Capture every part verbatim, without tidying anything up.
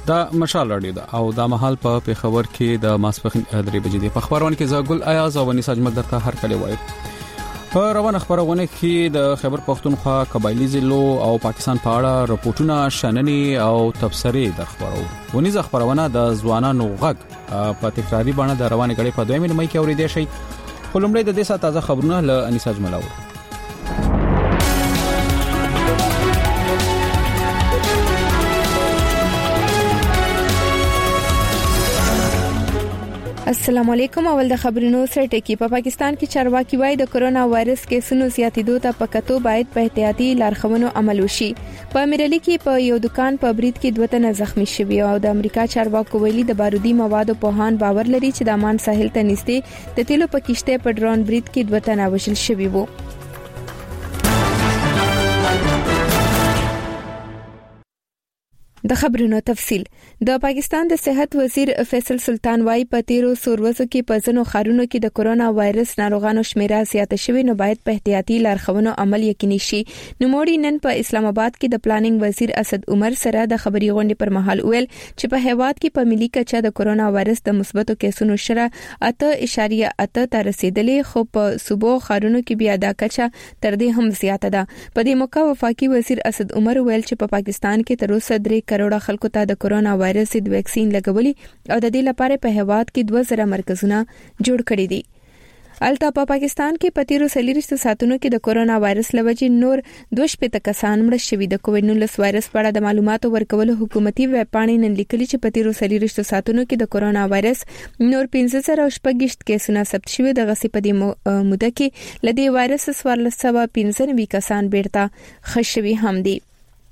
دا مشال رادیو دا او دا محل په پیښور کې د ماسپخین درې بجې دی. په خبرونه کې زاګل ایاز او ونیسا اجمل درته هر کله وایي. په روانه خبرونه کې د خیبر پختونخوا قبایلی ضلعو او پاکستان په اړه راپورټونه شننې او تبصرې د خبرو. ونیسا خبرونه د ځوانانو غږ په تکراری باندې د روانه غړي په دویمه مې کې اوریدل شي. ولومړی د دې سات تازه خبرونه له انیسا اجمل اورو. السلام علیکم. اول د خبرونو سره ټکی. په پاکستان کې چارواکي وايي د کرونا وایرس کیسونو زیاتېدو ته پکتو باید په احتیاطي لارښوونو عمل وشي. په میرلی کې په یو دکان په برید کې دوه تنه زخمی شوي او د امریکا چارواکو ویلي د بارودي موادو په هان باور لري چې د امان ساحل ته نږدې د تیلو په کشته په ډرون برید کې دوه تنه وژل شوي وو. د خبرونو تفصيل. د پاکستان د صحت وزیر فیصل سلطان وايي په تیرو سوروزو کې په ځینو ښارونو کې د کرونا وایرس ناروغانو شمیره زیاته شوې نو باید په احتیاطي لارښوونو عمل یقیني شي. نو موړي نن په اسلام آباد کې د پلانینګ وزیر اسد عمر سره د خبري غونډې پر مهال ویل چې په هیواد کې په ملي کچه د کرونا وایرس د مثبتو کیسونو شره اته اعشاریه اته ته رسیدلې خو په صوبو ښارونو کې بیا دا کچه تر دې هم زیاته ده. په دې موقع وفاقي وزیر اسد عمر ویل چې په پاکستان کې تر اوسه درې کروڑه خلکو ته د کرونا وایرس د ویکسین لګولي او د دې لپاره په هیواد کې دوه زره مرکزونه جوړ کړي دي. الته په پاکستان کې په تیرو سلیریشتو ساتونو کې د کرونا وایرس لوجې نور دوه شپږ کسان مړ شوي. د کووډ نولس وایرس په اړه د معلوماتو ورکولو حکومتي ویب پاڼې نن لیکلي چې په تیرو سلیریشتو ساتونو کې د کرونا وایرس نور پنځه زره شپږ کیسونه ثبت شوي. د غصې په دې موده کې لدی وایرس څوارلس سوه پنځه نوي کسان بیرته خښوي هم دي.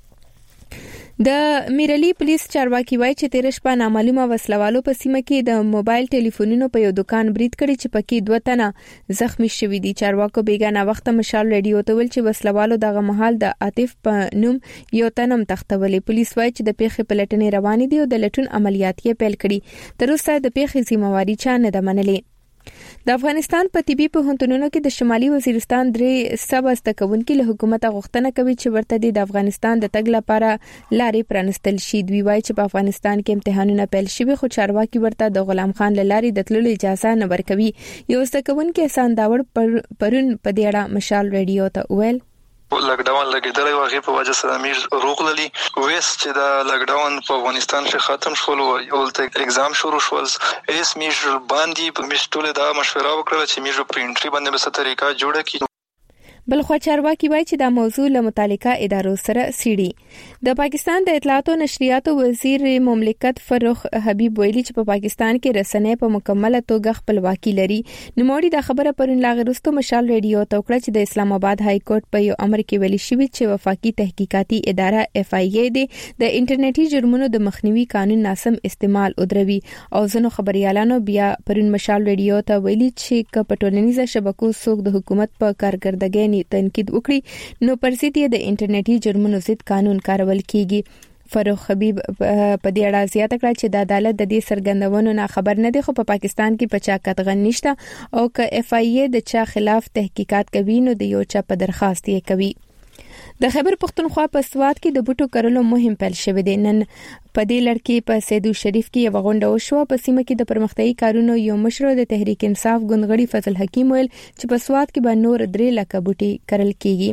د میرلی پولیس چارواکي وایي چې تیر شپه نامعلومه وسلوالو په سیمه کې د موبایل ټلیفونونو په یو دکان برید کړی چې پکې دوه تنه زخمی شوي دي. چارواکو بیګانه وخت مشال رادیو ته ویل چې وسلوالو دغه مهال د عاطف په نوم یو تنم تختولې. پولیس وایي چې د پیښې پلټنې روانې دي او د لټون عملیات یې پیل کړي. تر اوسه د پیښې ذمہواری چا نه ده منلې. د افغانستان په طبي پوهنتونونو کې د شمالي وزیرستان درې سب استکونکو له حکومت غوښتنه کوي چې ورته د افغانستان د تګ لپاره لارې پرانستل شي. دوی وایي چې په افغانستان کې امتحانونه پیل شوي خو چارواکي ورته د غلام خان لارې د تللو اجازه نه ورکوي. یو استکونکو احسان داوړ پرون په دې اړه مشال رادیو ته ویل لګډاون لګیدلې واغې په وجه سره مې روغللی وېس چې دا لګډاون په افغانستان کې ختم شول او ولته اگزام شروع شول. ایس میجر باندې په مشټوله دا مشوره وکړه چې میجر پرینټري باندې به څه طریقه جوړه کړي. بل خو چارواکي وایي چې دا موضوع له متعلقه ادارو سره سړي. د پاکستان د اطلاعات او نشریاتو وزیر مملکت فروخ حبیب ویلي چې په پاکستان کې رسنۍ په مکمله توګه خپلواکي لري. نوموړي دا خبره پرون لاغرستو مشال رادیو ته وکړه چې د اسلام آباد های کورټ په یو امر کې ویلي شوی چې وفاقي تحقیقاتي اداره اف ای ای د انټرنیټي جرمونو د مخنیوي قانون ناسم استعمال ودروي او ځنو خبريالانو بیا پرون مشال رادیو ته ویلي چې کپټولنیزه شبکو څوک د حکومت په کارکردګۍ تنقید وکړي نو پر ضد د انټرنیټي جرمونو ضد قانون کارول کیږي. فروخ حبیب په دې اړه زیاته کړه چې د عدالت د دې سرګندونو نه خبر نه دی خو په پاکستان کې په چا قطغن نشته او که اف ای ای د چا خلاف تحقیقات کوي نو د یو چا په درخواست یې کوي. د خیبر پختونخوا په سواد کې د بوټو کرلو مهم پیل شوی دی. نن په دې لړ کې په سیدو شریف کې یو غونډه وشوه. په سیمه کې د پرمختیايي کارونو یو مشر د تحریک انصاف ګوندغړي فضل حکیم ویل چې په سواد کې به نور درې لکه بوټي کرل کیږي.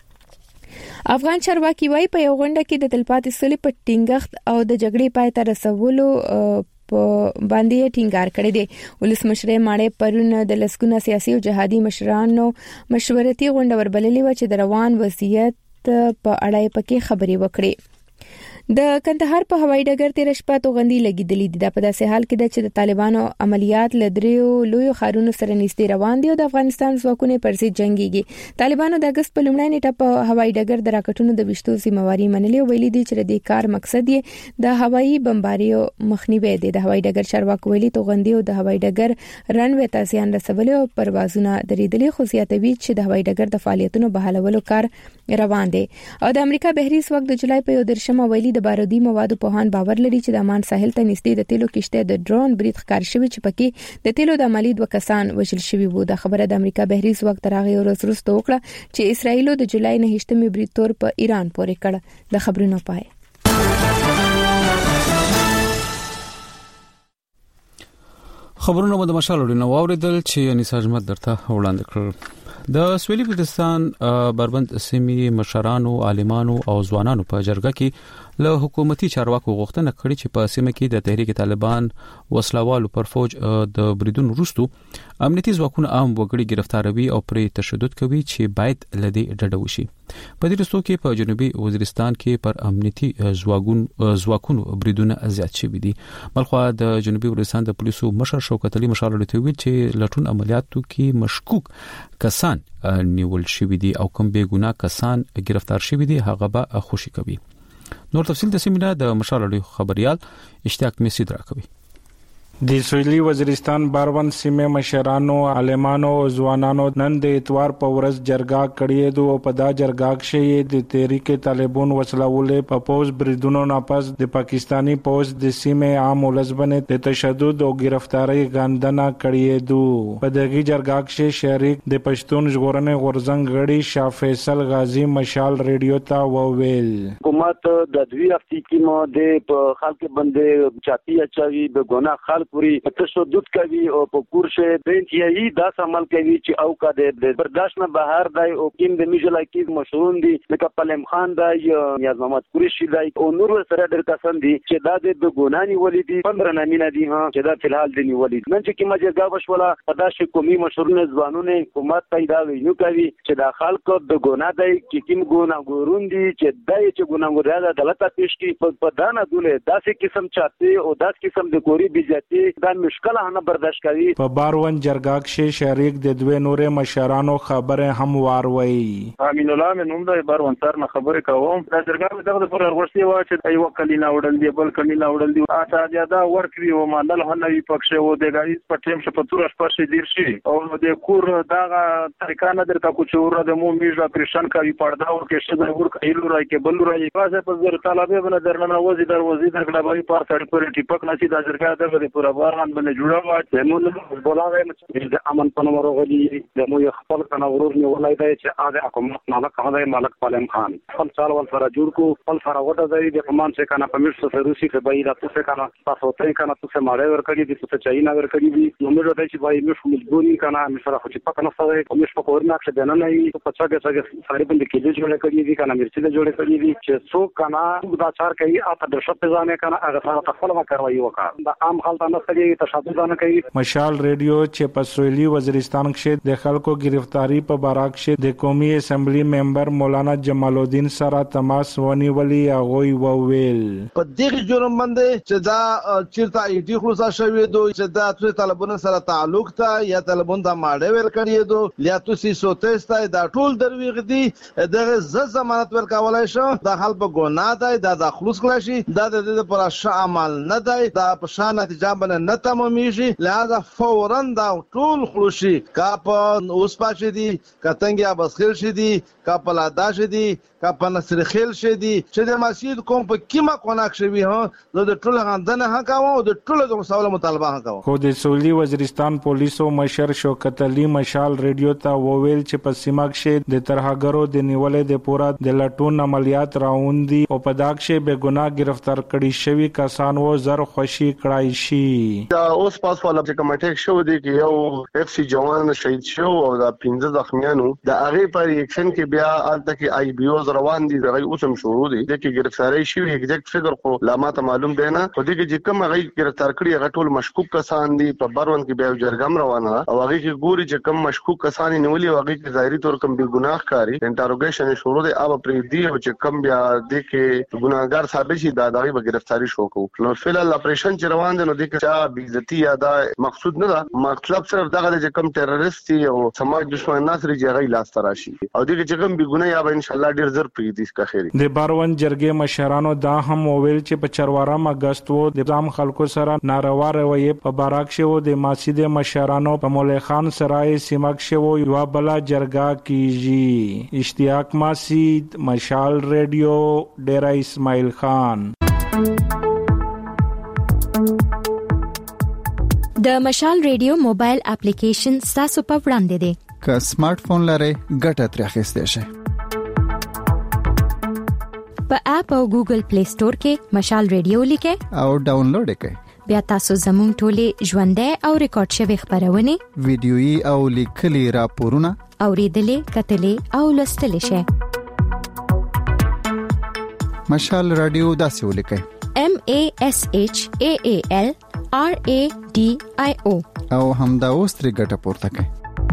افغان چارواکي وايي په یو غونډه کې د تلپاتې سولې په ټینګښت او د جګړې پای ته رسولو په باندې ټینګار کړی دی. ولسمشر ماړې پرون د لسګونه سیاسي او جهادي مشرانو مشورتي غونډه وربللې و چې د روان وضعیت په اړه پکې خبرې وکړي. د کندهار په هوایي ډګر تیر شپه توغندي لګیدلې دي. د په داسې حال کې د چې د طالبانو عملیات لدریو لوی خارونو سره نږدې روان دي او د افغانستان ځواکونه پر ضد جنگيږي. طالبانو د اگست په لومړۍ نیټه په هوایي ډګر د راکټونو د وشتو ذمہواری منلې او ویلي دي چې د دې کار مقصد یې د هوایي بمباریو مخنیوي دی. د هوایي ډګر چارواکو ویلي توغندي او د هوایي ډګر رنوي ته زیان رسولي او پروازونه درېدلي خو زیاتوي چې د هوایي ډګر د فعالیتونو بحالولو کار روان دي. او د امریکا بهري ځواک د جولای په یو درشمه ویلي د بارودي موادو په هان باور لري چې د امان ساحل ته نږدې د تیلو کشته د ډرون برید ښکار شوی چې پکې د تیلو د عملی دوه کسان وژل شوي وو. د خبره د امریکا بهري ځواک تر هغه ورځ وروسته وکړه چې اسرایل د جولای نه هشتمې برید تور په ایران پورې کړ. د خبرونو پای خبرونه مو د مشال وړي نو اوریدل چې انیسا احمد درته وړاندې کړل د سویلي بلوچستان بربند سیمې مشرانو عالمانو او ځوانانو په جرګه کې له حکومتي چارواکو غوښتنه کړې چې په سیمه کې د تحریک طالبان وسلوالو پر فوج د بریدون وروسته امنیتي ځواکونه عام وګړي گرفتاروي او پرې تشدد کوي چې باید لدی ډډه وشي. په دې وروسته کې په جنوبي وزیرستان کې پر امنیتي ځواکونو ځواکونو بریدونه زیات شوي دي. بلخو د جنوبي وزیرستان د پولیسو مشر شوکت علي مشال ورته ویل چې لټون عملیاتو کې مشکوک کسان نیول شوي دي او کوم بې ګناه کسان گرفتار شوي دي هغه به خوشي کوي. نور تفصیل د سیمینار د مشال وړي خبريال اشتیاق میسید راکوي. د سویلي وزیرستان باروند سیمې مشرانو عالمانو او ځوانانو نن د اتوار په ورځ جرګه کړې دو او په دا جرګه کې د تحریک طالبان وسلوالې په پوز بریدونو ناپاس د پاکستانی پوز د سیمې عام ولسبنه د تشدد او گرفتاری غندنه کړې دو. په دغه جرګه کې شریک د پښتون ژغورنې غورزنګ غړي شاه فیصل غازی مشال ریډیو ته وویل حکومت د دوی هفتې کې مو د خلک باندې چاپی اچوي د ګناه خلک پوری تشدد کوي او په کورشه د انتهایی داس عمل کوي چې او کا د برداشت نه بهر دی او کیم د میجلا کې مشهور دي لکه پلم خان دی نیاز محمد قریشی دی او نور سره ډېر کسان دي چې دا د ګونانی ولیدي پندرہ نامینه دي ها چې دا فلحال دی ولید نن چې کیما جګا وشولا پداش قومي مشهور ځوانونه حکومت پیدا وینو کوي چې دا خلکو د ګنا دی چې کیم ګنا ګورون دي چې دای چې ګناګور دا غلطه پیش کی په دانه دوله داسې قسم چاته او داس قسم د کوری بیزتی دا مشکله نه برداشت کوي. په باروند جرګه کې شریک د دوه نورې مشرانو خبره هم واروي. امین الله من هم د باروند تر نه خبره کوم دا جرګه دغه پر ورسي وا چې ایو کلینا وړل دی بل کلینا وړل دی اته زیاده ورکوي او ماندل هنوي پکښه و د غاړي په ټیم ش په تور شپه دیر شي او د کور دغه طریقه نه درته کو چې ور د مو میژه پرشن کوي پردا او کې شه د ور کایلو راي کې بل راي پاسه په زر طالبې بل درنه وزي در وزي در کډه په سر پر ټیپک نشي د جرګه دغه پر باران باندې جوړه وا چې موږ بولاغه چې د امن په نوم ورغلي د مو خپل کنه ورور نه ولای دی چې اده حکومت مالک هغه مالک پالم خان خپل سال ول سره جوړ کو خپل سره وټه دی د کمان څخه کنه پمیش سره روسي کې بای لا څه کنه تاسو ته کنه څه ماړې ور کړی دي څه چاینا ور کړی دي نو موږ ته چې بای مش مجبورین کنه مې سره خو چې پک نه سره کومش په کور نه کښ دنه نه په څنګه څنګه ساري باندې کې جوړه کړی دي کنه مرچي له جوړه کړی دي چې څو کنه دا چار کوي اته د شپه ځانه کنه هغه سره خپل ما کوي وکړه دا عام خلک نه سړي تشدد نه کوي. مشال ریډیو چې په سویلي وزیرستان کې د خلکو گرفتاری په باراک کې د قومي اسمبلی ممبر مولانا جمال الدین سره تماس ونیولي هغه وویل په دغه جرم باندې چې دا چیرته ایډي خلاص شوی دوی چې دا ټول طالبانو سره تعلق تا یا طالبان د ماړه ور کړی دو یا تاسو سوتستا دا ټول درویغ دي دغه ز ضمانت ورکولای شو د حل په ګناه دی دا د خلوص کړی دا د دې پر ش عمل نه دی دا په شان نتیجه باندې نه تمامېږي لہذا فورا دا ټول خلوشي کا په اوس پاتې دي کتنګیا بسخیل شي دي کا په لادا شي دي کا په نصر خیل شي دي چې د مسجد کوم په کیما کوناک شوی ها د ټول غندنه حقاو او د ټول د مساوله مطالبه حقاو. خو د سویلي وزیرستان پولیسو مشر شوکت علي مشال ریډیو ته وویل چې په سیمه کې د ترهګرو د نیولې د پورا د لټون عملیات راوندي او په داک کې به ګناه گرفتار کړي شوی کسان و زر خوشي کړای شي. دا اوس پاس والا چې کمټیک شو دی کې یو اف سی جوان شهید شو او دا پنځه زخمیانو د هغه پر ایکشن کې بیا الته کې آی بي او روان دي دغه اوسم شروع دي د کې گرفتاری شوی ایگزیکټ فګر خو لامات معلوم دی نه خو دغه چې کوم هغه گرفتار کړي هغه ټول مشکوک کسان دي په باروند کې بیا جرګم روانه او هغه کې ګوري چې کوم مشکوک کسان نیولې هغه کې ظاهري تور کوم بي ګناه کاری انټروګیشن شروع دي او پرې دی او چې کوم بیا د کې ګناګار ثابت شي دا دغه به گرفتاری شو کو نو فعلا اپریشن چې روان دي نو د کې بي عزتي یا دا مقصود نه ده مطلب صرف دغه چې کوم ټیرریست او سماج دشمن ناصر جګړې لاس تراشي او دغه چې کوم بي ګناه یا به ان شاء الله ډیر زر د باروند جرګې مشرانو دا هم وویل چې په چروارم اگست وو د عام خلکو سره ناروا رویه په باراک شو د ماسید مشرانو په مولا خان سرای سیمک شو یو بل جرګه کیږي. اشتیاق ماسید مشال ریډیو ډیرا اسماعیل خان. د مشال ریډیو موبایل اپلیکیشن تاسو په وړاندې دی که سمارټ فون لرئ ګټه ترې اخیستئ شئ. په اپ او ګوګل پلی سٹور کې مشال ریډیو لیکئ او ډاونلوډ کړئ. بیا تاسو زموږ ټولې ژوندۍ او ریکارډ شوی خبرونه ویډیويي او لیکلي راپورونه اوریدلې کتلې او لوستلې شئ. مشال رادیو داسې ولیکئ: M A S H A A L R A D I O او همدا اوس ترې ګټه پورته کړئ.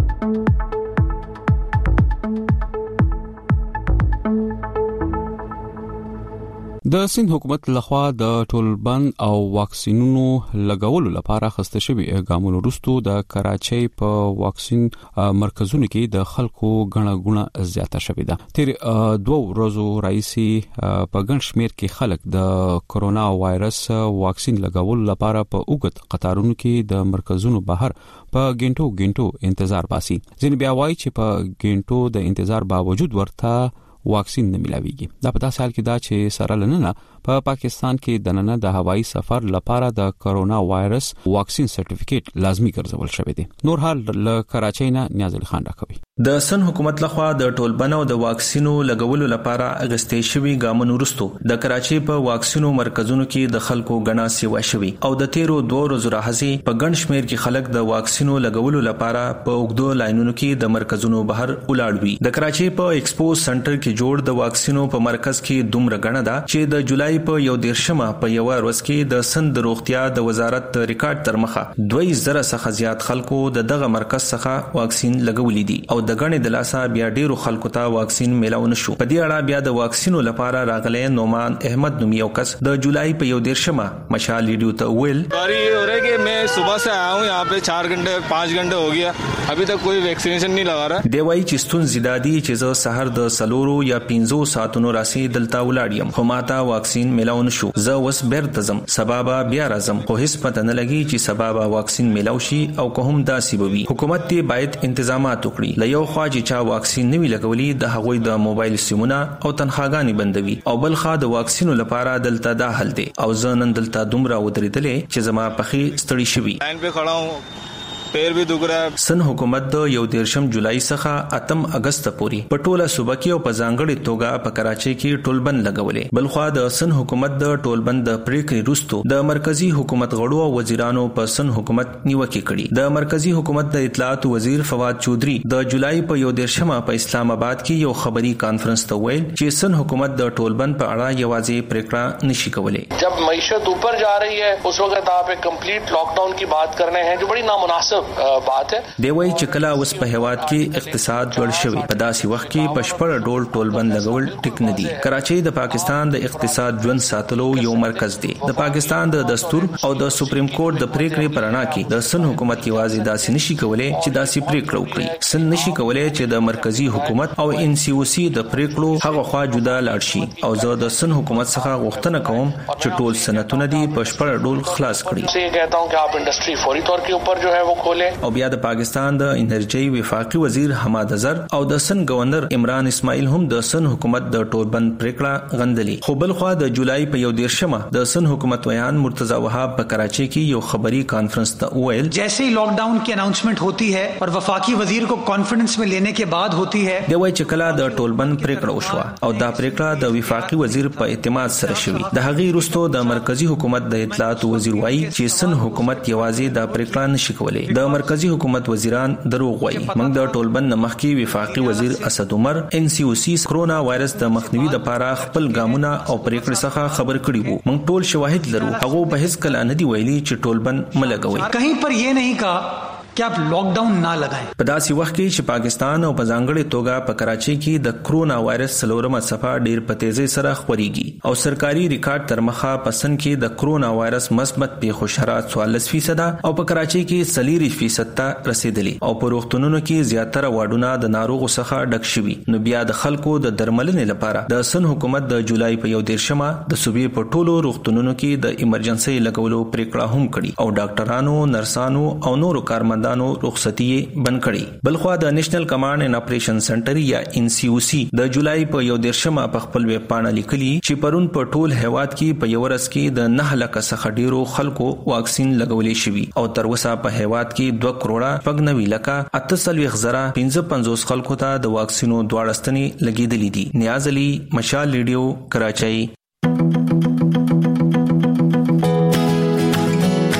د سند حکومت لخوا د ټولبند او واکسینونو لګولو لپاره خسته شوی ګامونو وروسته د کراچۍ په واکسین مرکزونو کې د خلکو غڼه غونه زیاته شوې ده. تیر دوه ورځې راځي په ګڼ شمیر کې خلک د کورونا وایرس واکسین لګولو لپاره په اوږد قطارونو کې د مرکزونو بهر په ګینټو ګینټو انتظار باسي. ځین بیا وایي چې په ګینټو د انتظار باوجود ورته واکسین نه ملاويږي. دا په داسې حال کې دا چې سره لننه په پا پاکستان کې د نن د هوایي سفر لپاره د کورونا وایرس واکسین سرټیفیکیټ لازمی ګرځول شوی دی. نور حال له کراچۍ نه نیاز علي خان راکوي. د سن حکومت لخوا د ټولبنو د واکسینو لګولو لپاره اغستې شوی ګامونو وروسته د کراچۍ په واکسینو مرکزونو کې د خلکو غنا سیوا شوی او د تیرو دوه ورځې راهسي په ګڼ شمیر کې خلک د واکسینو لګولو لپاره په اوږدو لاینونو کې د مرکزونو بهر ولاړ وي. د کراچۍ په ایکسپو سنټر کې جوړ د واکسینو په مرکز کې دومره غنا ده چې د جولای په یو دیرشمه په یو ورځ کې د سند روغتیا د وزارت ریکارډ تر مخه دوه زره څخه زیات خلکو د دغه مرکز څخه واکسین لګولې دي او د غنې د لاسه بیا ډیرو خلکو ته واکسین میلاو نشو. په دې اړه بیا د واکسینو لپاره راغلی نومان احمد نومیو کس د جولای په یو دیرشمه مشال ریډیو ته ویل: باری ہو رہا ہے کہ میں صبح سے آیا ہوں یہاں پہ چار گھنٹے پانچ گھنٹے ہو گیا ابھی تک کوئی ویکسینیشن نہیں لگا رہا. دی وای چې ستون زیدادي چې زه سحر د سلورو یا پنځو ساعتونو راسي دلته ولاړم خو ماته واکسین میلاو نشو. زه وس بیرته زم سبب بیا راځم خو هیڅ پته نه لګي چې سبب واکسین میلاو شي او که هم داسې بوي. حکومت ته باید انتظامات وکړي. ل یو خوا چې چا واکسین نوی لګولي د هغوی د موبایل سیمونه او تنخواګانی بندوي او بل خوا د واکسینو لپاره دلته دا حل دی او زه نن دلته دومره ودرېدلې چې زما پخې ستړي شوي. لاین په خړا ہوں پیر بھی دغرا. سن حکومت د یو دیرشم جولای څخه اتم اگست پورې په ټوله صوبه کې او په ځانګړي توګه په کراچۍ کې ټولبند لګولې. بلخوا د سن حکومت د ټولبند د پریکړې وروسته د مرکزی حکومت غړو او وزیرانو په سن حکومت نیوکه کړې. د مرکزی حکومت د اطلاعات وزیر فواد چودري د جولای په یو دیرشمه په اسلام آباد کې یو خبري کانفرنس ته ویل چې سن حکومت د ټولبند په اړه یوازې پریکړه نشي کولای. جب معیشت اوپر جا رہی ہے اس وقت آپ ایک کمپلیٹ لاک ڈاؤن کی بات کر رہے ہیں جو بڑی نامناسب بات ہے. دی وای چې کله اوس په هواد کې اقتصاد لوړ شوی په داسې وخت کې پشپړ ډول ټولبند لګول ټیک نه دي. کراچۍ د پاکستان د اقتصاد ژوند ساتلو یو مرکز دی. د پاکستان د دستور او د سپریم کورټ د پریکړې پرانا کې د سن حکومت یوازې داسې نشي کولای چې داسې پریکړه وکړي. سن نشي کولای چې د مرکزی حکومت او ان سی او سی د پریکړو هغه خوا جدا لاړ شي او زه د سن حکومت څخه غوښتنه کوم چې ټول سنتونه دي پشپړ ډول خلاص کړي. زه کہتا ہوں کہ آپ انڈسٹری فوری طور کے اوپر جو ہے وہ کھولیں. او بیا د پاکستان د انرژي وفاقي وزیر حماد اظهر او د سن گورنر عمران اسماعیل هم د سن حکومت د ټولبند پریکړه غندلې. خو بل خو د جولای په یو دیرشمه د سن حکومت ویان مرتضی وهاب په کراچۍ کې یو خبري کانفرنس ته ویل: جیسے ہی لاک ڈاؤن کی اناؤنسمنٹ ہوتی ہے اور وفاقی وزیر کو کانفیڈنس میں لینے کے بعد ہوتی ہے. د وای چې کله د ټولبند پریکړه وشوه او دا پریکړه د وفاقي وزیر په اعتماد سره شوې. د هغې وروسته د مرکزی حکومت د اطلاعات وزیر وایي چې سن حکومت یوازې د پریکړه نشي کولای. د مرکزی حکومت وزیران دروغ وایي. موږ د ټولبند مخکې وفاقي وزیر اسد عمر ان سی او سی کرونا وایرس د مخنیوي لپاره خپل ګامونه او پریکړې څخه خبر کړي وو. موږ ټول شواهد لرو. هغه په هیڅ کله نه دی ویلي چې ټولبند ملګوي. کہیں پر یہ نہیں کہا کہ آپ لاک ډاون نه لګائیں. په داسې وخت کې چې پاکستان او په ځانګړي توګه په کراچۍ کې د کرونا وایرس څلورمه څپه ډیر په تیزی سره خوريږي او سرکاري ریکارډ تر مخه پسند کې د کرونا وایرس مثبت پیښو شرایط څوارلس فیصد او په کراچۍ کې څلور فیصد ته رسیدلی او په روغتونونو کې زیاتره واډونه د ناروغو څخه ډک شوي. نو بیا د خلکو د درملنې لپاره د سن حکومت د جولای په یو دیرشمه د صوبې په ټولو روغتونونو کې د ایمرجنسي لګولو پریکړه هم کړې او ډاکټرانو، نرسانو او نورو کارمندانو رخصتي بند کړي. بلخوا د نېشنل کمانډ اینڈ اپریشن سنټر یا ان سی او سی د جولای په یو دیرشمه په خپل ویب پاڼه لیکلي چې پرون په ټول هیواد کې په یو ورځ کې د نه لک څخه ډیرو خلکو واکسین لګولې شوی او تر اوسه په هیواد کې دوه کروڑه پګنوي لکه اتهڅلوېښت زره پنځه پنځوس خلکو ته د واکسینو دواړه ستنې لګېدلې دي. نیاز علي، مشال ریډیو، کراچۍ.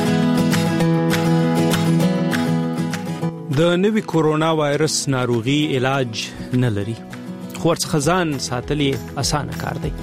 د نوي کورونا وایرس ناروغي علاج نه لري، خو ورڅخه ځان ساتل یې اسانه کار دی.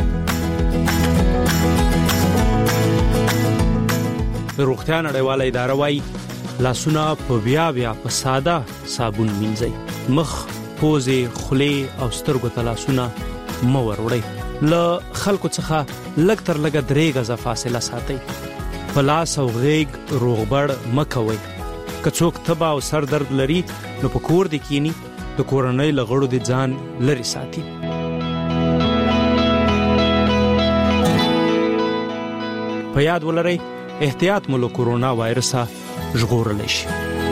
د روغتیا نړیواله اداره وايي لاسونه په بیا بیا په ساده صابون مینځئ، مخ، پوزې، خولې او سترګو ته لاسونه مه وروړئ. له خلکو څخه لږ تر لږه درې غزه فاصله ساتئ. په لاس او غېږ روغبړ مه کوئ. که څوک تبه او سر درد لري نو په کور دې کینی، د کورنۍ له غړو دې ځان لرې ساتي. په یاد ولرئ احتیاط مو له کورونا وایرسه ژغورلی شي.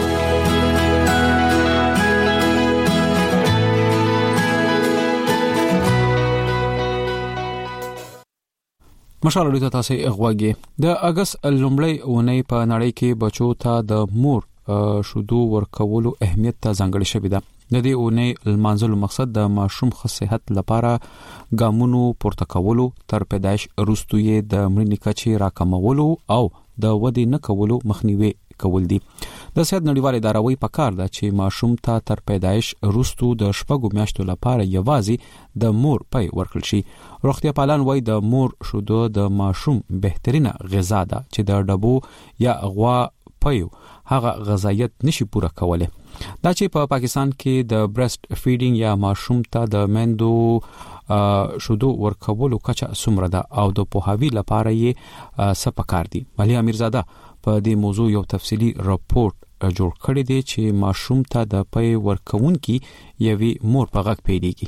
مشال اړیته تاسو غواګي د اگست لومړی اونۍ په نړۍ کې بچو ته د مور شودو ورکولو اهمیت ته ځانګړی شوی ده. د دې اونۍ لمانځلو مقصد د ماشوم ښه صحت لپاره ګامونو پورته کولو، تر پیدایش وروسته یې د مړینې کچې راکمولو او د ودې نه کولو مخنیوي کول دي. د صحت نړیواله اداره وايي پکار ده چې ماشوم ته تر پیدایش وروسته د شپږو میاشتو لپاره یوازې د مور پای ورکړل شي. روغتیا پالان وايي د مور شودو د ماشوم بهترینه غذا ده چې د ډبو یا غوا پایو هغه غذایت نشي پوره کوله. دا چې په پا پاکستان کې د برست فیډینګ یا ماشوم ته د میندو شودو ورکولو کچه څومره ده او د پوهاوی لپاره یې څه پکار دي. علي امیرزاده په دې موضوع یو تفصیلی راپورټ جوړ کړی دی چې ماشوم ته د پای ورکوونکي یوي مور په غږ پیډيږي.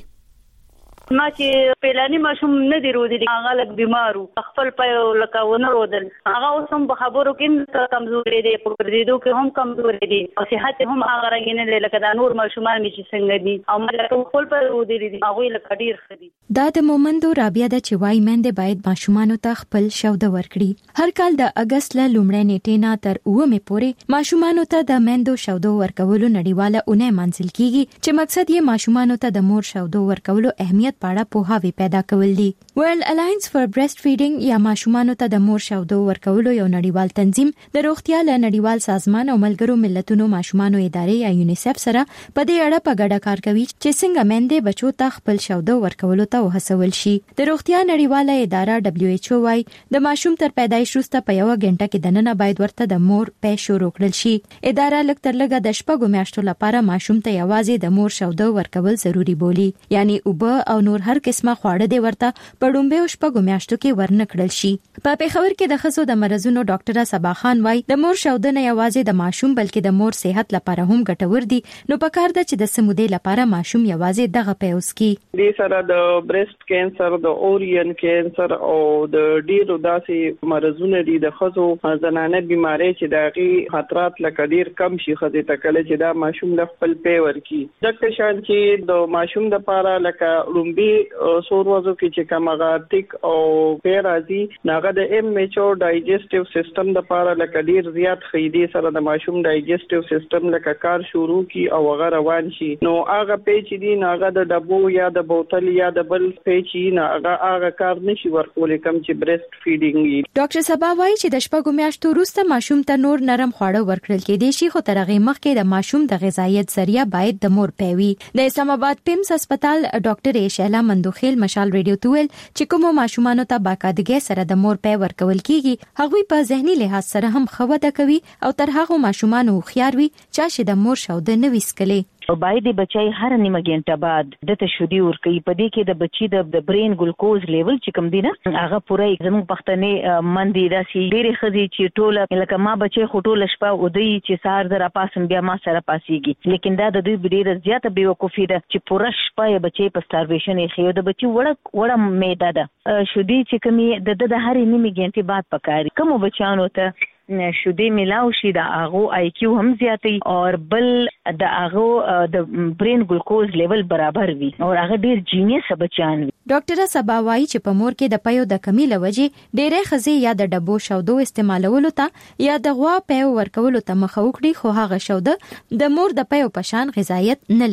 ما چې پیلانی ماشوم نه دی رودلی، هغه لږ بیمارو، خپل پای لکه ونه رودل، هغه اوس هم په خبرو کې کمزوري دی، په پردیدو کې هم کمزوري دی او صحت هم هغه رنګ نه لکه د نور ماشومان چې څنګه دي او مله خپل پای رودلی دي هغه لکه ډیر خدي. دا د مومندو رابعه د چوي مند باید ماشومان ته خپل شوده ورکړي. هر کال د اگست ل لومړۍ نیټې نه تر اومه پورې ماشومان ته د مندو شوده ورکولو نړیواله اونۍ منځل کیږي چې مقصد یې ماشومان ته د مور شوده ورکولو اهمیت پاړه پوهاوی پیدا کول دي. ورلد الاینس فار برست فیډینګ یا ماشومانو ته د مور شودو ورکولو یو نړیوال تنظیم د روغتیا له نړیوال سازمان او ملګرو ملتونو ماشومانو ادارې یا یونیسف سره په دې اړه په ګډه کار کوي چې څنګه مندې بچو ته خپل شودو ورکولو ته وهڅول شي. د روغتیا نړیواله اداره دبليو ایچ او وايي د ماشوم تر پیدایش وروسته په یو غنټه کې دننه باید ورته د مور پې شروع کړل شي. اداره لږ تر لږه د شپږو میاشتو لپاره ماشوم ته یوازې د مور شودو ورکول ضروری بولي، یعنی اوبه او نور هر قسمه خواړه دی ورته په ډومبه او شپږو میاشتو کې ورنکړل شي. په پیښور کې د ښځو د مرزونو ډاکټره صبا خان وايي د مور شودنه یوازې د ماشوم بلکې د مور صحت لپاره هم ګټور دي، نو پکار ده چې د سمودې لپاره ماشوم یوازې دغه پیوس کی. د سره د برست کینسر، د اورین کینسر او د ډیرو داسې مرزونه دي د ښځو زنانه بیماری چې دغه خطرات لکه ډیر کم شي خځې ته کله چې دا ماشوم د خپل پی ورکی. ځکه شان چې د ماشوم د لپاره لکه لومبي سور وځو کې چې کمغاتیک او پیرازي ناغه د ایم ایچ او ډایجسټیو سیستم د لپاره لکه ډیر زیات خېدي سره د ماشوم ډایجسټیو سیستم لکه کار شروع کی او هغه روان شي. نو هغه پیچ دي ناغه د ډبو یا د بوتل یا د بل پیچ نه هغه هغه کار نشي ورکول کم چې برست فیډینګ. ډاکټر صبا وايي چې د شپږو میاشتو وروسته ماشوم ته نور نرم خواړه ورکړل کېدای شي، خو تر هغه مخکې د ماشوم د غذایت ذریعہ باید د مور پیوي. د اسلام آباد پیمس هسپتال ډاکټر شیلا مندوخیل مشال ریډیو تویل چې کوم ماشومان ته باقاعدګي سره د مور پی ورکول کیږي هغوی په ذهني لحاظ سره هم خوده کوي او تر هغه ماشومان خيار وي چې د مور شوده نه وسکلي. او باید د بچای هر نیمه غنټه بعد د تشودي ورکي په دې کې د بچي د برین ګلوکوز لیول چې کم دی نه هغه پوره زموږ پښتنې مندي داسي ډېری خزي چې ټوله لکه ما بچي خټول شپه او دوی چې سار زرا پاسم بیا ما سره پاسيږي، لیکن دا د دوی ډېر زیاته بیوقوفي ده چې پوره شپه بچي په سټارویشن یې خيو د بچي وړه وړه میده ده شودي چې کمی د د هر نیمه غنټه بعد پکاري. کوم بچانو ته شودي ملاو شي د اغو آی کیو هم زیاتی او بل د اغو د برین ګلوکوز لیول برابر وي او هغه ډیر جینیس بچان وي. ډاکټر صبا وايي چې په مور کې د پيو د کمی لوجه ډېرې خزي یا د ډبو شودو استعمالولو ته یا د غوا پيو ورکولو ته مخه وکړي، خو هغه شوده د مور د پيو پشان غذایت نه لري.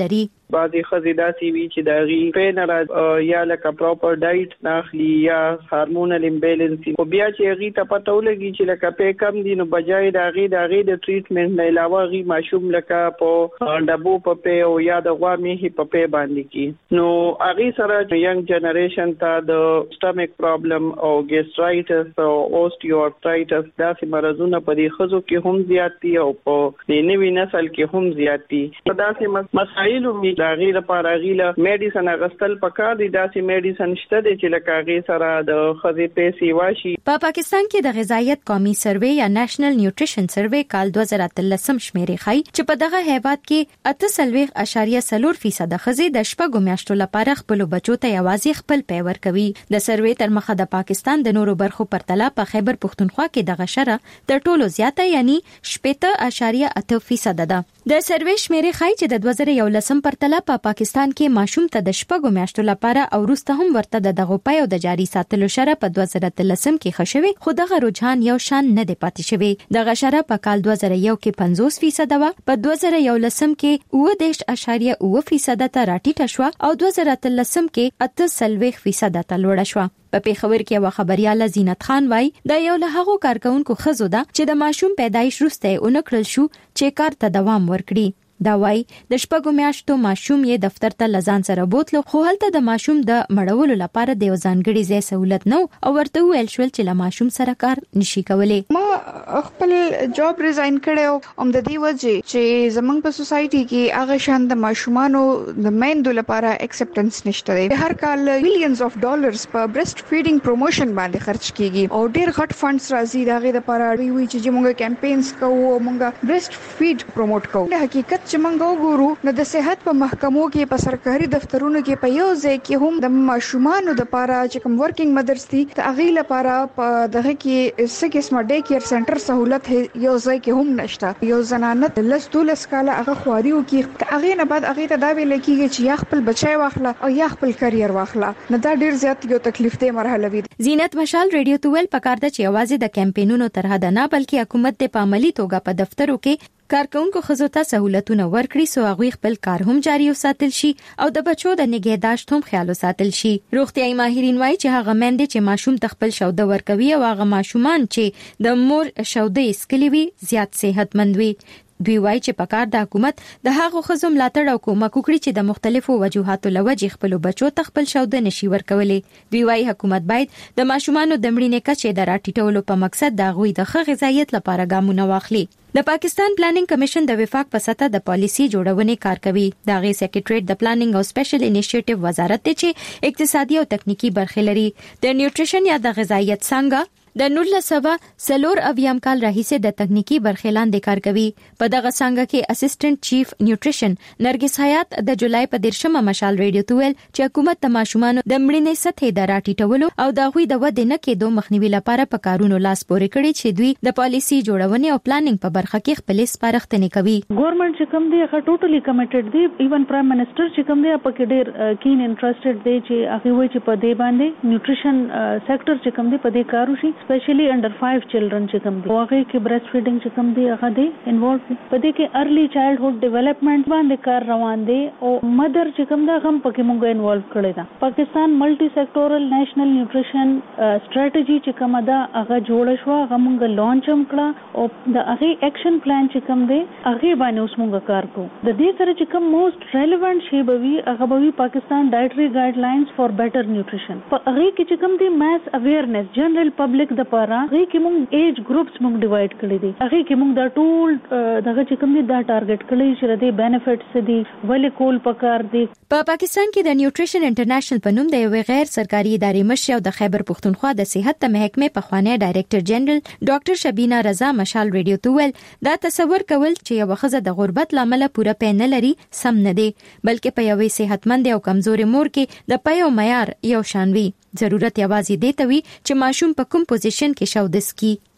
بعضی خزې داسې وي چې د غي پینر یا لکه پراپر ډایټ ناخلي یا هارمونل امبیلنس او بیا چې غي ته پته ولګي چې لکه په کم دي نو بجای د غي د غي د ټریټمنټ نه علاوه غي ماشوم لکه په ډبو په په او یا د غوا میه په په باندې کی نو غي سره ینګ جنریشن ته د سټمیک پرابلم او ګیسټرایټس او اوسټیوارترایټس داسې مرزونه په دې خزو کې هم زیات دي او په د نوي نسل کې هم زیات دي په داسې مسایل هم د غي لپاره غي له میډیسن غستل پکار دي داسې میډیسن شته دي چې لکه غي سره د خزې پیسې واشي. په پاکستان کې د غذایت قومي سروې یا نېشنل نیوټریشن سروې کال دوه زره اتلس شمیرې ښيي چې په دغه هیواد کې اته سلويخ اشاریه څلور فیصد خزې د شپږو میاشتو لپاره خپل بچو ته یوازې خپل پی ورکوي. د سروې تر مخه د پاکستان د نورو برخو پرتله په خیبر پښتونخوا کې دغه شره تر ټولو زیاته یعنی شپږ اشاریه اته فیصد ده. د سروې شمیرې ښيي چې د دوه زره یولس پرتله په پاکستان کې ماشوم ته د شپږو میاشتو لپاره او وروسته هم ورته د دغه پي او د جاري ساتلو شره په دوه زره اتلس کې خښوي خو دغه رجحان یو شان نه دی پاتې شوی. دغه شره په کال دوه زره یو کې پنځوس فیصد و په دوه زره یولس کې اووه دېرش اشاریه اووه فیصد ته راټیټه شو او دوه زره اتلس کې اته سلويخ فیصد ته لوړه شو. په پیښور کې یو خبريال زینت خان وای دا یو له هغو کارکونکو خزو ده چې د ماشوم پیدایش وروسته اونکړل شو چې کار ته دوام ورکړي. دا وای د شپږو میاشتو ماشوم یې دفتر ته لزان سره بوتلو خو هلته د ماشوم د مړولو لپاره د ځانګړي ځای سہولت نو او ورته ویل شول چې له ماشوم سره کار نشي کولای. ما خپل جاب ریزاین کړو ام د دې وجه چې زمونږ په سوسايټي کې هغه شان د ماشومانو د میندو لپاره اکسپټنس نشته دی. هر کال مليونز اف ډالرز په برست فیډینګ پروموشن باندې خرج کیږي او ډیر غټ فندز راځي دغه لپاره وی چې موږ کمپاینز کوو موږ برست فیډ پروموټ کوو. د حقیقت چې موږ وګورو نو د صحت په محکمو کې په سرکاري دفترونو کې په یو ځای کې هم د ماشومانو د لپاره چې کوم ورکینګ مدرز دي ته هغه لپاره په دغه کې سکه اسما ډے کیر سنټر سہولت یو ځای کې هم نشته. یو زنانه لس دولس کاله هغه خواريو کې هغه نه بعد هغه ته دا ویل کېږي چې یا خپل بچای واخله او یا خپل کرییر واخله نو دا ډیر زیات یو تکلیف دی مرحله وي. زینت مشال ریډیو توول پکار د چې आवाज د کمپاینونو تر حد نه بلکې حکومت د عملی توګه په دفترو کې کارکونکو خزو ته سہولتونه ورکړي سو هغه خپل کار هم جاري وساتل شي او د بچو د نگهداشت هم خیال وساتل شي. روغتيایي ماهرین وایي چې هغه مندې چې ماشوم تخپل شوده ورکوي او هغه ماشومان چې د مور شوده اسکلی وي زیات صحتمند وي. دوی وایي چې پکار د حکومت د هغو خزو ملاتړ او کومک وکړي چې د مختلفو وجوهاتو لوجې خپل بچو تخپل شوده نشي ورکولي. دوی وایي حکومت باید د ماشومانو د مړینې کچې د راټیټولو په مقصد د غوي د ښه غذایت لپاره ګامونه واخلي. د پاکستان پلانینګ کمیشن د وفاق په سطح د پالیسي جوړونې کار کوي. د غي سیکریټریټ د پلانینګ او سپیشل انیشیټیو وزارت ته چې اقتصادي او تخنیکی برخې لري. د نیوټریشن یا د غذایت څنګه د نولس سوه سلور اویام کال راهیسه د تخنیکی برخې لاندې کار کوي. په دغه څنګه کې اسسټنټ چیف نیوټریشن نرګس حیات د جولای په دیرشمه مشال ریډیو تویل چې حکومت د ماشومانو د مړینې سطح د راټیټولو او د غوي د ودې نه کېدو مخنیوي لپاره په کارونو لاس پورې کړي چې دوی د پالیسي جوړونې او پلانینګ په برخه کې خپل سپارښتنې کوي. ګورنمنت چې کوم دی هغه ټوټلی کمیټډ دی. ایون پرایم منسٹر چې کوم دی په کې ډیر کین انټرېستډ دی چې هغه وایي چې په دې باندې نیوټریشن سېکټر چې کوم دی په دې کارو شي سپیشلی انډر فایو چلډرن چې کوم دی هغه کې برست فیډینګ چې کوم دی هغه دی انوالو په دې کې ارلی چایلډهود ډیولپمنٹ باندې کار روان دی او مدر چې کوم دا هم پکې مونږ انوالو کړی دا. پاکستان ملټي سېکټورل نېشنل نیوټریشن سټریټجی چې کوم دا هغه جوړ شو هغه مونږ لانچ هم کړه او د هغه اکشن پلان چې کوم دی هغه باندې اوس مونږ کار کوو. د دې سره چې کوم موست ریلیونت شی بوي هغه بوي پاکستان ډایټري ګایډلاینز فار بیټر نیوټریشن. په هغه کې چې کوم دی ماس اویرنس جنرال پبلک د پاره هغه کې مونږ ایج ګروپس مونږ ډیوایډ کړی دي. هغه کې مونږ دا ټول دغه چې کوم دي دا ټارګټ کړی چې د بینیفټس دي ولې کول پکار دي. په پاکستان کې د نیوټریشن انټرنیشنل په نوم د یو غیر سرکاري ادارې مشر او د خیبر پښتونخوا د صحت محکمې په خوانی ډایریکټر جنرال ډاکټر شبینا رضا مشال ریډیو تویل دا تصور کول چې یو خزه د غربت لامل پوره پین نه لري سم نه دی بلکې په یوې صحتمند او کمزوري مور کې د پي او معیار یو شان وي. ضرورت یوازې دی ته وي چې ماشوم په کوم پوزیشن کې شودس کی.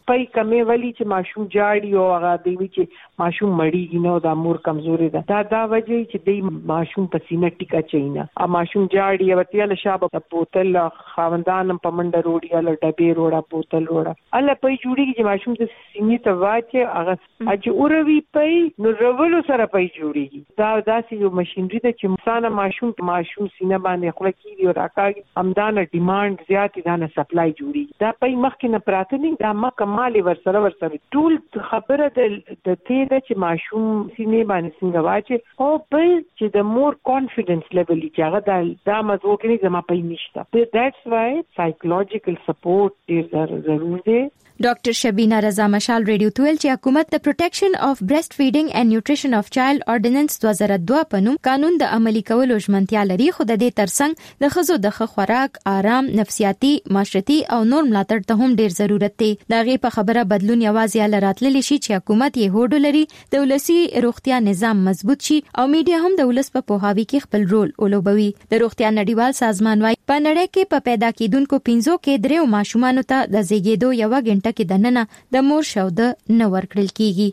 پي کمې ولی چې ماشوم جاړي او هغه دی چې ماشوم مړیږي نو د مور کمزوري ده دا دا وجه چې دی ماشوم په سینه ټیکا چینا ا ماشوم جاړي او تیل شابه بوتل خاوندان په منډه روړي ال ډبې روړه بوتل روړه الله پي جوړيږي چې ماشوم د سینې ته واچي هغه اج اوروي پي نو رولو سره پي جوړيږي دا داسې یو ماشينري ده چې مثلا ماشوم ماشوم سینه باندې خپل کیږي او راکاږي همدانه ډیماند زیات دي نه سپلای جوړي دا پي مخکې نه پراته نه دا ما کمال ورسره ورسره ټول خبره د د تیر چې ماشوم سینې باندې څنګه واچي او بل چې د مور کانفیډنس لیول چې هغه د دا مزو کې نه زما پي نشته that's why psychological support is ضروري دی. ډاکټر شبینا رضا مشال ریډیو تویل چې حکومت د پروټیکشن اف برېسټ فیډینګ اینڈ نیوټریشن اف چایلډ اورډیننس دوه زره دوه په نوم قانون د عملي کولو ژمنتیا لري خو د دې ترڅنګ د ښځو د ښه خوراک آرام نفسیاتي معاشرتي او نور ملاتړ ته هم ډیر ضرورت دی د هغې په خبره بدلون یوازې هله راتللی شي چې حکومت یې هوډ ولري د ولسي روغتیا نظام مضبوط شي او میډیا هم د ولس په پوهاوي کې خپل رول ولوبوي. د روغتیا نړیوال سازمان وايي په نړۍ کې په پیدا کېدونکو پنځو کې دریو ماشومانو ته د زیږېدو یوه غنټه کې دننه د مور شوده نه ورکړل کیږي.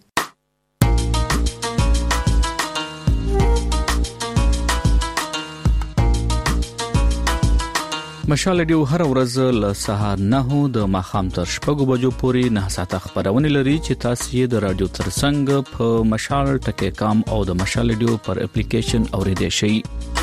مشال ډیو هر ورځ له سهار نه د ماخام تر شپږو بجو پورې نه ساعته خبرونه لري چې تاسو یې د رادیو ترڅنګ په مشال ټکی کام او د مشال ډیو پر اپلیکیشن اوریدئ شئ.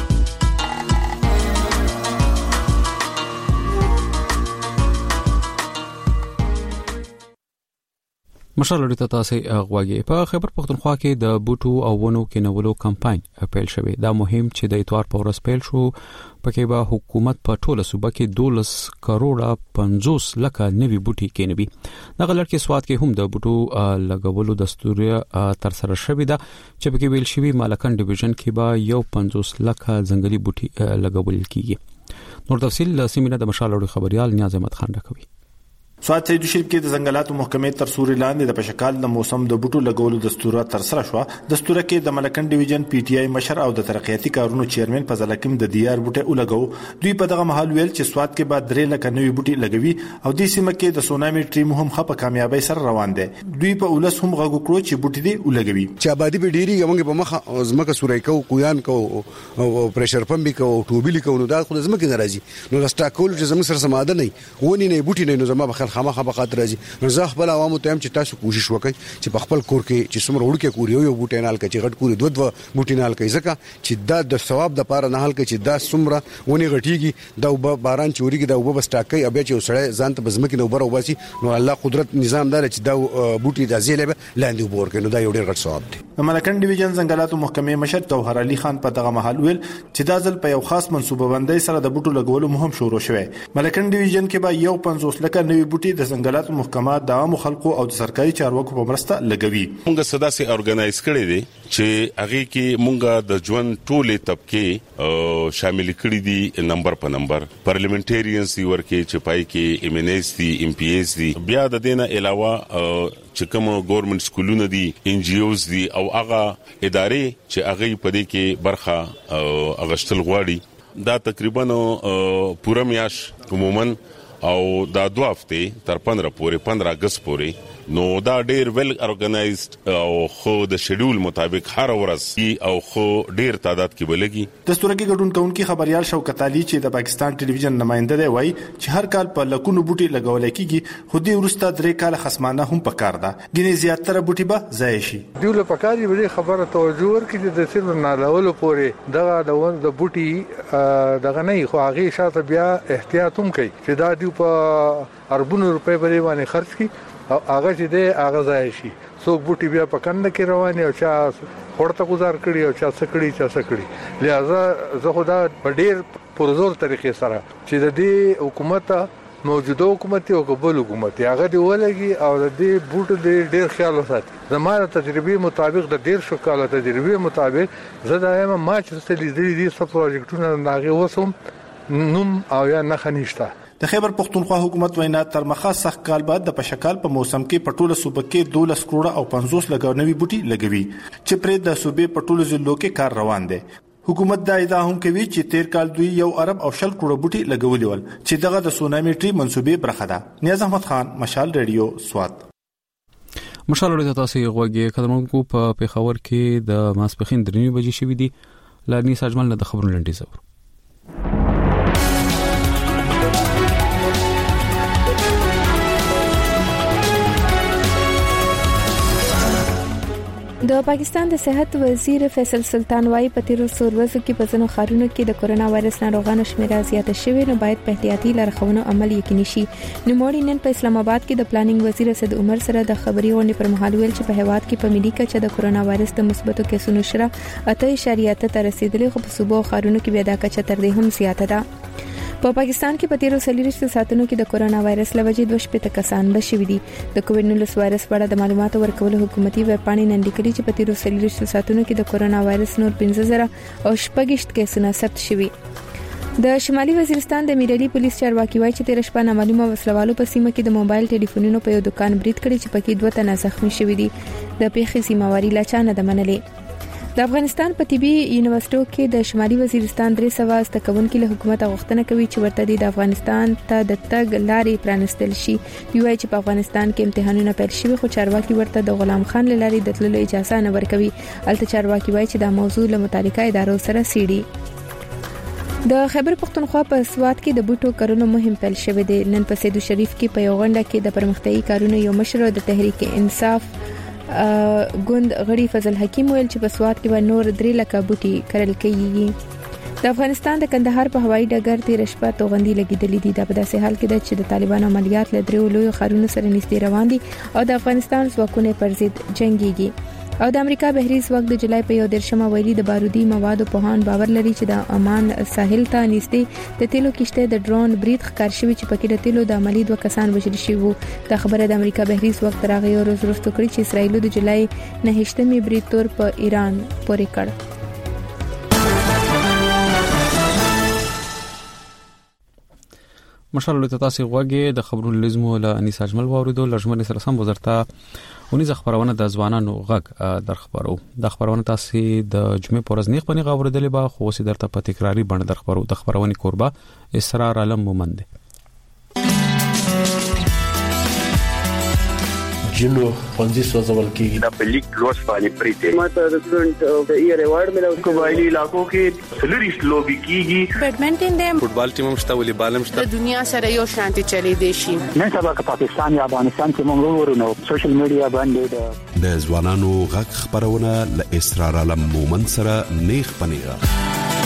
مشال ډیو ته تاسو غواړئ په خیبر پختونخوا کې د بوټو او ونو کینولو کمپاین پیل شوی دا مهم چې د اتوار په ورځ پیل شو پکې به حکومت په ټوله صوبه کې دولس کروڑه پنځوس لکه نوي بوټي کینوي. د غلط کې سواد کې هم د بوټو لګولو دستور تر سره شوی دا چې پکې ویل شوی مالکان ډیویژن کې به یو پنځوس لکه ځنګلي بوټي لګول کیږي. نور تفصیل سیمینه د مشال ډیو خبريال نیاز احمد خان راکوي. سواد سید شریف کې د ځنګلاتو محکمې تر سوري لاندې د پشکال د موسم د بوټو لګولو دستور تر سره شو. دستور کې د ملکن ډیویژن پی ټی آی مشر او د ترقیاتي کارونو چیرمن فضل حکیم د دیار بوټي ولګو. دوی په دغه محل ویل چې سواد کې بعد درې لکه نوي بوټي لګوي او د سیمه کې د سونامي ټیم هم خپه کامیابی سره روان دي. دوی په ولس هم غوږ کړو چې بوټي دی ولګوي چې آبادی به ډیری یوږي په مخه زمکه سورای کو کویان کو او پريشر پمپ کو ټوبلی کو نو دا خو زمکه ناراضي نو د سټاکول چې زموږ سره سماده نه ونی نه بوټي نه نو زما بخل خامخه بخاطر نو زه خپل عوامو ته هم چې تاسو کوشش وکړئ چې په خپل کور کې چې څومره وړکه کور یو یو بوټي نال کې چې غټ کور دوه دوه بوټي نال کې ځکه چې دا د ثواب د پاره نه حل کې چې دا څومره ونی غټيږي دا وب باران چوريږي دا وب بسټاکي ابیا چې وسړی ځان ته بزمکې نو بر وباسي نو الله قدرت نظام دار چې دا بوټي د ازیله لاندې وبور کې نو دا یو ډېر غټ ثواب دی. ملکن ډیویژن ځنګلاتو محکمې مشر توهر علي خان په دغه محل ویل چې دا ځل په یو خاص منصوبه بندۍ سره د بوټو لګولو مهم شروع شوه. ملکن ډیویژن کې به یو پنځوس لکه نوي بوټي د ځنګلاتو محکمه د عام خلکو او د سرکاري چارواکو په مرسته لګوي. موږ صداسي اورګنایز کړی دي چې هغه کې موږ د ژوند ټولې طبقه شامل کړی دي نمبر په نمبر پارلیمنټریانز دی ورکه چې پای کې ایم ان ایس دي ایم پی ایس دي بیا د دینه علاوه چې کوم ګورنمنت سکولونه دي ان جی اوز دي او هغه ادارې چې هغه په دې کې برخه اغشتل غواړي دا تقریبا پوره میاش عموما او دا دوه هفته تر پندره پورې پندره اگست پورې نو دا ډیر ویل ارګنایزد او خو د شیډول مطابق هر ورځ او خو ډیر تعداد کې بلګي. دستور کې ګډون کوونکی خبريال شوکت علي چې د پاکستان ټلویزیون نمائنده دی وایي چې هر کال په لکونو بوټي لګول کېږي خو دې ورسته درې کال خصمانه هم پکار ده ګینه زیاتره بوټي به ضایع شي. دیول پکاري به خبره توجه ورکړي د سر نالولو پورې دغه د ون د بوټي دغه نه خو هغه شاته بیا احتیاط هم کوي چې دا دی په اربونو روپے باندې خرج کی او هغه چې دی هغه ځای شي څوک بوټي بیا په کنده کې رواني او چا خورته گزار کړی او چا سکړی چا سکړی لہذا زه خدا په ډیر پرزور طریقې سره چې د دې حکومت موجوده حکومت او قبول حکومت هغه دی ولګي او د دې بوټو د ډیر خیال وساتي. زموږ تجربه مطابق د ډیر شو کال تجربه مطابق زه دایم ما چې ستې دې دې سب پروجیکټونه ناغه وسوم نوم او یا نه خنيشته. د خیبر پختونخوا حکومت وینا تر مخه سخت کال بعد د پشکال په موسم کې پټوله صوبه کې دولس کروڑه او پنځوس لګونوي بوټي لګوي چې پرې د صوبې پټوله ضلعو کې کار روان دي. حکومت دا ادعا هم کوي چې تیر کال دوی یو ارب او شل کروڑ بوټي لګولي ول چې دغه د سونامي منصوبې برخه ده. نیاز احمد خان، مشال ریډیو، سوات. مشال ریډیو تاسو غوږی کډمونکو په پیښور کې د ماسپخین درې بجې شوې دي. لارني ساجمل د خبرونو لنډیز اور د پاکستان د صحت وزیر فیصل سلطان وايي په تیرو څو ورځو کې په ځینو ښارونو کې د کورونا وایرس ناروغانو شمیره زیاته شوې، نو باید په احتیاطي لارښوونو عمل یقیني شي. نوموړي نن په اسلام آباد کې د پلانینګ وزیر اسد عمر سره د خبري غونډې پر مهال ویل چې په هیواد کې په ملي کچه د کورونا وایرس د مثبتو کیسونو شره اته اعشاریه ته رسیدلې، خو په صوبو خارونو کې بیا دا کچه تر دې هم زیاته ده. په پاکستان کې په تیرو څلوېښتو ساعتونو کې د کورونا وایرس لوجې دوه شپږ کسان بشوي دي. د کووډ نولس وایرس په اړه د معلوماتو ورکولو حکومتي ویب پاڼې نن لیکلي چې په تیرو څلوېښتو ساعتونو کې د کورونا وایرس نور پنځه زره او شپږ کیسونه ثبت شوي. د شمالي وزیرستان د میرالي پولیس چارواکي وایي چې تیر شپه نامعلومه وسلوالو په سیمه کې د موبایل ټلیفونونو په یو دکان برید کړی چې پکې دوه تنه زخمی شوي دي. د پیښې سیمواري لا چا نه ده منلې. د افغانستان په طبي یونیورسيټو کې د شمالي وزیرستان درې سوه زده کوونکي له حکومت غوښتنه کوي چې ورته د افغانستان ته د تګ لارې پرانستل شي. دوی وایي چې په افغانستان کې امتحانونه پیل شوي، خو چارواکي ورته د غلام خان لارې د تللو اجازه نه ورکوي. الته چارواکي وایي چې دا موضوع له متعلقه ادارو سره څېړي. د خیبر پختونخوا په سوات کې د بوټو کرلو مهم پیل شوی دی. نن په سیدو شریف کې په یو غونډه کې د پرمختیايي کارونو یو مشر د تحریک انصاف ګوند غړي فضل حکیم ویل چې په سوات کې به نور درې لکه بوټي کرل کېږي. د افغانستان د کندهار په هوایي ډګر تیر شپه توغندي لګیدلې دي. دا په داسې حال کې ده چې د طالبانو عملیات له درې لویو ښارونو سره نږدې روان دي او د افغانستان ځواکونه پر ضد جنگيږي. او د امریکا بهري ځواک د جولای په یو درشمه ویلي د بارودي موادو په هان باور لري چې د عمان ساحل ته نږدې د تیلو کشته د ډرون برید ښکار شوی چې پکې د تیلو د عملی دوه کسان وژل شوي وو. د خبره د امریکا بهري ځواک تر هغه ورځ وروسته کړی چې اسرائیل د جولای نه هشتمې برید تور په ایران پورې کړ. مشال ته تاسو غوږی د خبرونو لزمو له انیس اجمل واوریدو لژمن سره سم وزارت ونیز خبرونه د ځوانانو غږ در خبرو. د خبرونه تاسو د جمعې پورز نیغ پنی غوړېدلې با خو سي درته په تکراری باندې در خبرو. د خبرونه کوربه اسرار عالم مومند جنو پنځه سوځول کېږي د بلیک لوس باندې پریته ماته د سټډنټ د ایئر ایوارډ ملو قبایلی علاقو کې سلریس لوبي کیږي. بیډمنټن د فوټبال ټیم هم شته، والیبال هم شته. د دنیا سره یو شانتي چلی دی شي. نن سبا که پاکستان یا افغانستان کې موږ ورونو سوشل میډیا باندې د ځوانانو غږ خبرونه ل اسرار عالم مومند سره نیغ پنیغه.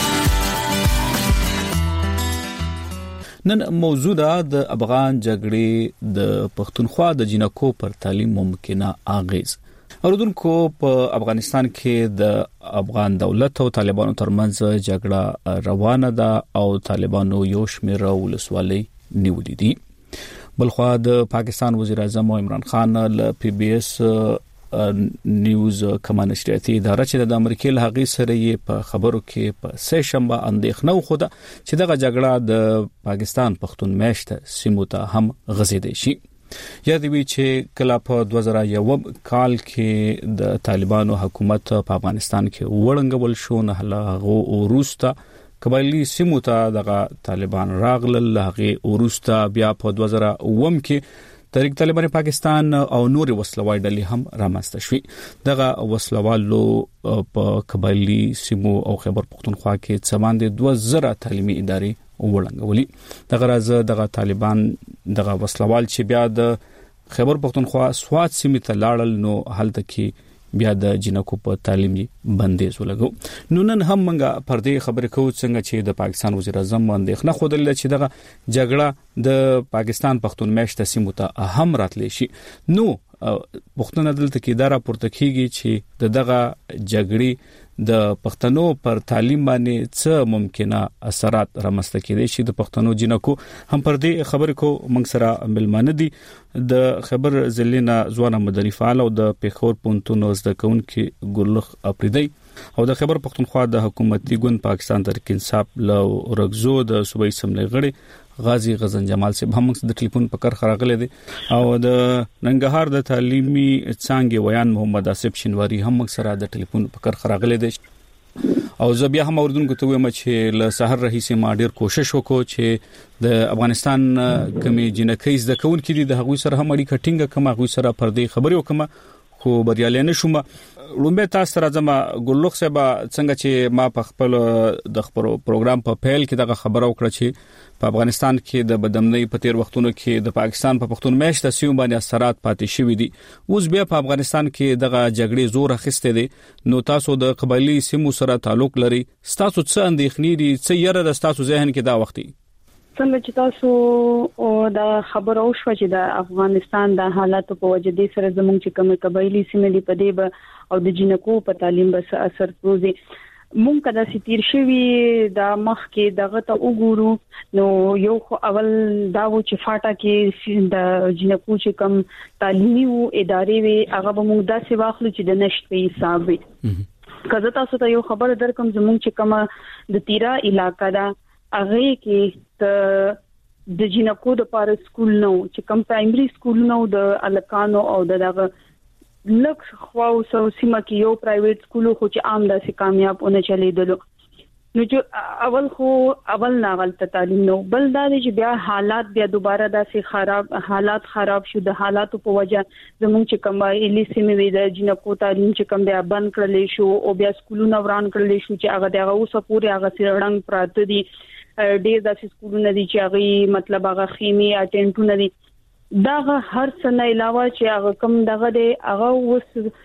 نن موضوع ده د افغان جګړې د پښتونخوا د جنکو پر تعلیم ممکنه اغیز. اوردونکو په افغانستان کې د افغان دولت او طالبانو ترمنځ جګړه روانه ده او طالبانو یو شمېر ولسوالۍ نیولې دي. بلخوا د پاکستان وزیر اعظم عمران خان ل پی بی اس نیوز کما نشریاتي اداره چې د امریکای له هغې سره یې په خبرو کې په سه شنبه اندېښنه وخوده چې دغه جګړه د پاکستان پښتون میشته سیمو ته هم غځېدای شي. یاد وی چې کله په دوه زره یو کال کې د طالبانو حکومت په افغانستان کې وړنګول شو، نه هغه وروسته قبایلی سیمو ته دغه طالبان راغلل. هغه وروسته بیا په دوه زره اووه کې تحریک طالبان پاکستان او نور وسلوال ډلې هم رامنځته شوې. دغه وسلوالو په قبایلی سیمو او خیبر پختونخوا کې څمان د دوه زره تعلیمي ادارې وړاندولې. دغه راز دغه طالبان دغه وسلوال چې بیا د خیبر پختونخوا سوات سیمې ته لاړل، نو هلته کې بیا د جنکو په تعلیم بندیز ولګو. نو نن هم موږ پر دې خبرې کوو څنګه چې د پاکستان وزیر اعظم اندېښنه خوده چې دغه جګړه د پاکستان پښتون میشته سیمو ته هم راتلی شي. نو پښتون دلته کې دا راپورته کیږي چې د دغه جګړې د پښتنو پر تعلیم باندې څه ممکنه اثرات رامنځته کېدای شي. د پښتنو جنکو هم پر دې خبرې کو موږ سره ملمانه دي د خبر ضلع ځوان مدني فعال او د پیښور پونتون زده کوونکي ګلخ اپریدي او د خبر پښتونخوا د حکومتي ګوند پاکستان تحریک انصاف له رغزو د صوبایي سملې غړي غازی غزن جمال صاحب هم د ټلیفون په کار خراغله دي او د ننګرهار د تعلیمي څانګې ویان محمد اسف شنواری هم سره د ټلیفون په کار خراغله دي او زه بیا هم اوردونکو ته وایم چې له سحر رئیس ما ډیر کوشش وکړو چې د افغانستان کمی جنکې زده کون کړي د هغوی سره هم اړیکه ټینګه کما هغوی سره پردې خبرې وکم خو بریالي نه شوم. لومبه تاسو سره زما ګلوخ صاحب څنګه چې ما په خپل د خبرو پروګرام په پیل کې دغه خبره وکړه چې په افغانستان کې د بدامنۍ په تیر وختونو کې د پاکستان په پښتون مېشت د سیمو باندې اثرات پاتې شوې دي. اوس بیا په افغانستان کې دغه جګړې زور اخیسته دي. نو تاسو د قبایلی سیمو سره تعلق لري، تاسو څه اندېښنې دي، څه یره د تاسو ذهن کې دا وختي؟ څنګه چې تاسو دا خبره وشوه چې د افغانستان د حالاتو په وجه دي سره زموږ چې کومه قبایلی سیمې دي په دې به او د جنکو په تعلیم به اثر پروزي. مونږ کدا سیتیر شوی د مخ کې دغه ته وګورو نو یو خو اول دا و چې فاټا کې د جنکو چې کوم تعلیمي او ادارې وي هغه به مونږ داسې واخلو چې د نشټ په حساب وي. کله تاسو ته یو خبر درکم زموږ چې کومه د تیرا علاقہ دا هغه کې ته د جنکو د پاره سکول نو چې کوم پرایمري سکول نو د الکانو او دغه لکه خو سو سیمه کې یو پرایویټ سکول خو چې عام داسې کامیاب ونه چلیدلو نو چې اول خو اول ناغلط تعلیم نو بل دا چې بیا حالات بیا دوباره داسې خراب حالات خراب شو. د حالاتو په وجه زموږ چې کومه الی سیمه وی د جنکو تعلیم چې کوم بیا بند کړل شو او بیا سکولونه وران کړل شو چې هغه دغه اوسه پورې هغه سرړنګ پراته دي. ډېر داسې سکولونه دي چې هغه مطلب هغه خیمه اټینټونه دي. داغه هر څه نه علاوه چې هغه کم دغه دی هغه وس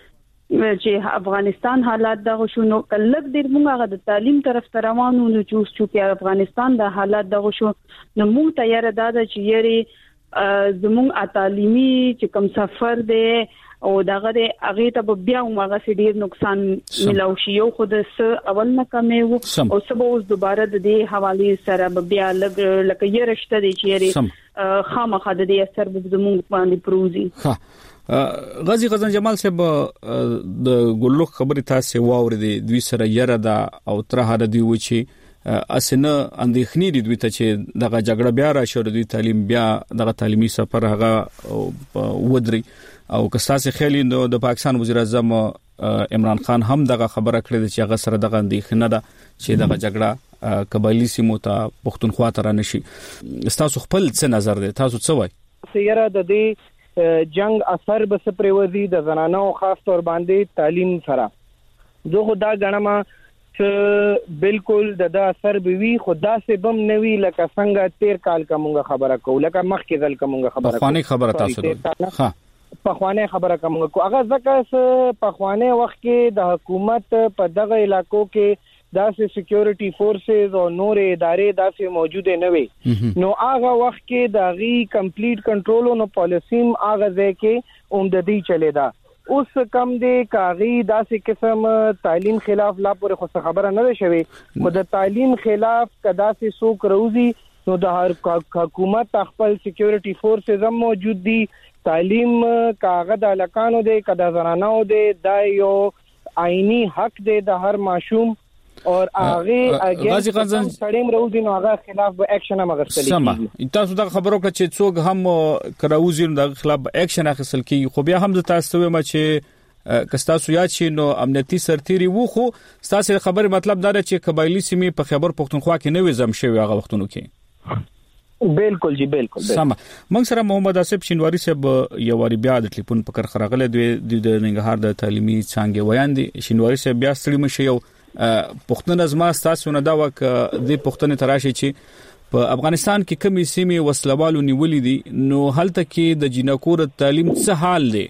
چې افغانستان حالات دغه شو نو کلک ډیر موږ هغه د تعلیم طرف ته روانو نو چې چې افغانستان د حالات دغه شو نو موږ تیار ده چې یری زموږ تعلیمي چې کم سفر دی او دغه د هغه ته بیا موږ ډیر نقصان ملو شي یو خود س اول نه کمو او سبا اوس دوباره د دې حواله سره بیا لګ لکه یې رشته دي چې یری خامخا د دې اثر به زموږ باندې پروزي. ها غازی غزن جمال صاحب د ګلوخ خبرې تاسو واورېدې دوی سره یره دا او تر هغه دی و چې اسنه اندېخنی دي دوی ته چې دغه جګړه بیا راشي او دوی تعلیم بیا دغه تعلیمي سفر هغه ودري او کساسه خېلی نو د پاکستان وزیر اعظم عمران خان هم دغه خبره کړې چې هغه سره دغه اندېخنه ده چې دغه جګړه قبایلی سیمو ته پښتونخوا ته رانشي. تاسو خپل څه نظر دی، تاسو څه وایي؟ سیاره د دې جنگ اثر به سپریوزي د زنانو خاص تور باندې تعلیم سره زه خدا غنما چې بالکل د اثر به وی خدا سه بم نوي لکه څنګه تیر کال کومه خبره کو لکه مخکې ځل کومه خبره په خوانه خبره تاسو ده ها په خوانه خبره کومه کو هغه ځکه په خوانه وخت کې د حکومت په دغه علاقو کې داسې سکیورټي فورسز او نور ادارې داسې موجوده نه وي نو هغه وخت کې د غي کمپلیټ کنټرول او پالیسیم هغه ځکه اومددي چلیدا. اوس کم دی کاغي داسې قسم تعلیم خلاف لا پورې خو خبره نه شوي خو د تعلیم خلاف کدا سي سوک روزي نو د هر حکومت خپل سکیورټي فورسز هم موجود دي. تعلیم کاغه د لکانو دی کدا زنانو دی دا یو آئینی حق دی د هر ماشوم اور هغه غازی غزن سړیم روزي نو هغه خلاف به اکشن هم غوښتل کیږي. تاسو دا خبرو کړه چې څوک هم کراوزي نو د خلاف اکشن اخیستل کیږي خو بیا هم د تاسو وایم چې کستاسو یاد شي نو امنیتي سرتيري وو خو تاسو خبره مطلب دا چې قبایلی سیمې په خبر پښتونخوا کې نوې زم شوی هغه وختونو کې بالکل جی بالکل سم. موږ سره محمد اسف شینواری صاحب یو وری بیا د ټلیفون په کر خراغله دوی د ننګرهار د تعلیمي څنګه ویان دي. شینواری صاحب بیا ستړي مشه یو پښتون ازما تاسو نه دا وک د پښتون تراشي چې په افغانستان کې کمی سیمې وسلوالو نیولې دي نو هلته کې د جنکو د تعلیم څه حال دی؟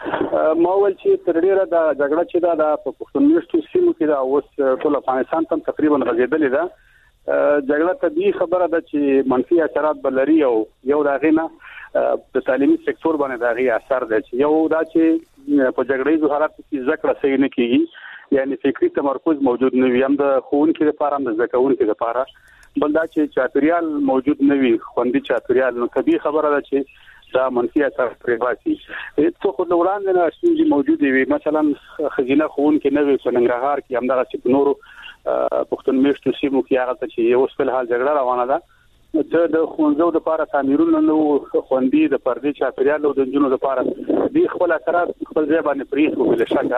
ما ول چې تر ډیره د جګړه چې دا د پښتون میشتو سیمو کې دا اوس ټول افغانستان ته تقریبا غځېدلې ده. جګړه ته دی خبره ده چې منفي اثرات بلري او یو داغینه د تعلیمي سکتور باندې داغي اثر ده چې یو دا چې په جګړې حالات کې ذکر صحیح نه کیږي یعنی فکری تمرکز موجود نه وي هم د خون کې لپاره هم د ځکون کې لپاره بل دا چې چاپریال موجود نه وي خوندي چاپریال نو طبيعي خبره ده چې دا منفي اثر پرې واسي. څو خو وړاندې نه شي موجود وي مثلا خزینه خون کې نه وي په ننګرهار کې هم دا چې نورو پښتون میشتو سیمو کې هغه چې یو څه حال جګړه روانه ده ته د خونځو د لپاره تعمیرونه نو خوندي د پردي چاپریال او د جنونو لپاره دی خپل اثرات خپل ځای باندې پریخ او بل شکه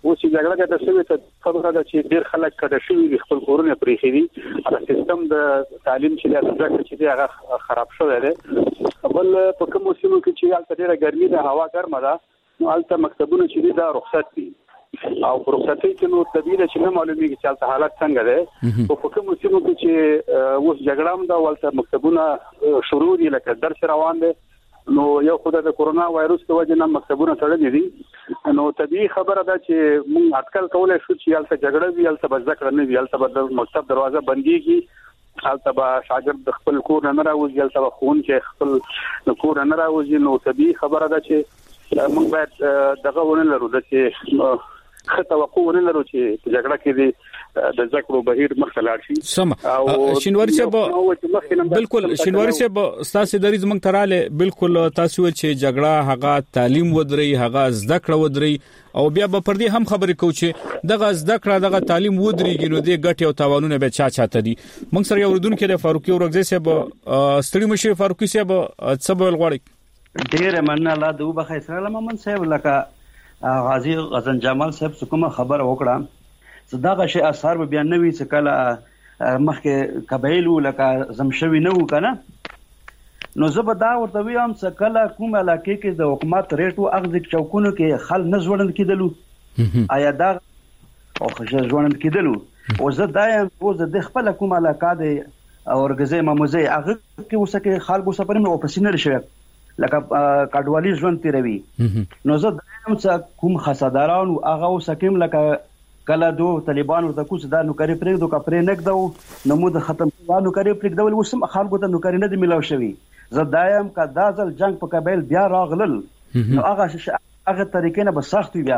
او چې جګړه د شوی ته خبره ده چې ډیر خلک کډه شوی خپل کورونه پرې خېدي هغه سیستم د تعلیم چې د ځکه چې هغه خراب شوی دی بل په کوم موسمو کې چې هلته ډیره ګرمي ده هوا ګرمه ده نو هلته مکتبونه چې دا رخصت دي او رخصتي کې نو طبيعي چې نه معلومیږي چې هلته حالت څنګه ده او په کوم موسمو کې چې اوس جګړه هم ده ولته مکتبونه شروع دي لکه درس روان دي نو یو خدای د کورونا وایروس په وجه نه مکتبونه تړلي دي نو طبيعي خبره ده چې موږ اټکل کولای شو چې هلته جګړه وي هلته بزکړه نه وي هلته د مکتب دروازه بنديږي هلته به شاګرد خپل کور نه راوځي هلته به خون چې خپل کور نه راوځي نو طبيعي خبره ده چې موږ باید دغه ونه لرو چې خه توقع ونه لرو چې جګړه کې دي د ذکر بهیر مخلاړ شي سم شینواری صاحب بالکل شینواری صاحب تاسو د ریز منګ تراله بالکل تاسو چې جګړه هغه تعلیم ودري هغه زده کړه ودري او بیا به پر دې هم خبرې کو چې دغه زده کړه دغه تعلیم ودريږي نو د ګټي او تاوانونه به چا چاته دي موږ سره یو ردون کې د فاروقي اورګزي صاحب ستړي مشه فاروقي صاحب څه بول غواړي ډېر مننه الله دې وبخښي سره محمد صاحب لکه غازی غزن جمال صاحب څخه خبر وکړه صداغه شی اثر به بیان نوي څه کله مخکې قبایلو لکه زمشوي نه وکنه نو زه به دا ورته ویم څه کله کوم علاقې کې د حکومت ریټو اخذ چوکونو کې خل نه ژوند کېدلو آیا دا او خشه ژوند کېدلو او زه دایم او زه د خپل کوم علاقې د اورګزې ماموزه هغه کې وسکه خلکو سپرم او پسینه شوی لکه کډوالي ژوند تیروي نو زه دایم څه کوم خساداران او هغه وسکم لکه کله دو طالبانو ته کوڅ دا نو کری پرېږدو کا پرې نګدو نو مو د ختم نو کری پرېږدول وسم خلکو ته نو کری نه دی ملاو شوی زه دایم کا دازل جنگ په قبایل بیا راغلل نو هغه هغه طریقې نه به سخت بیا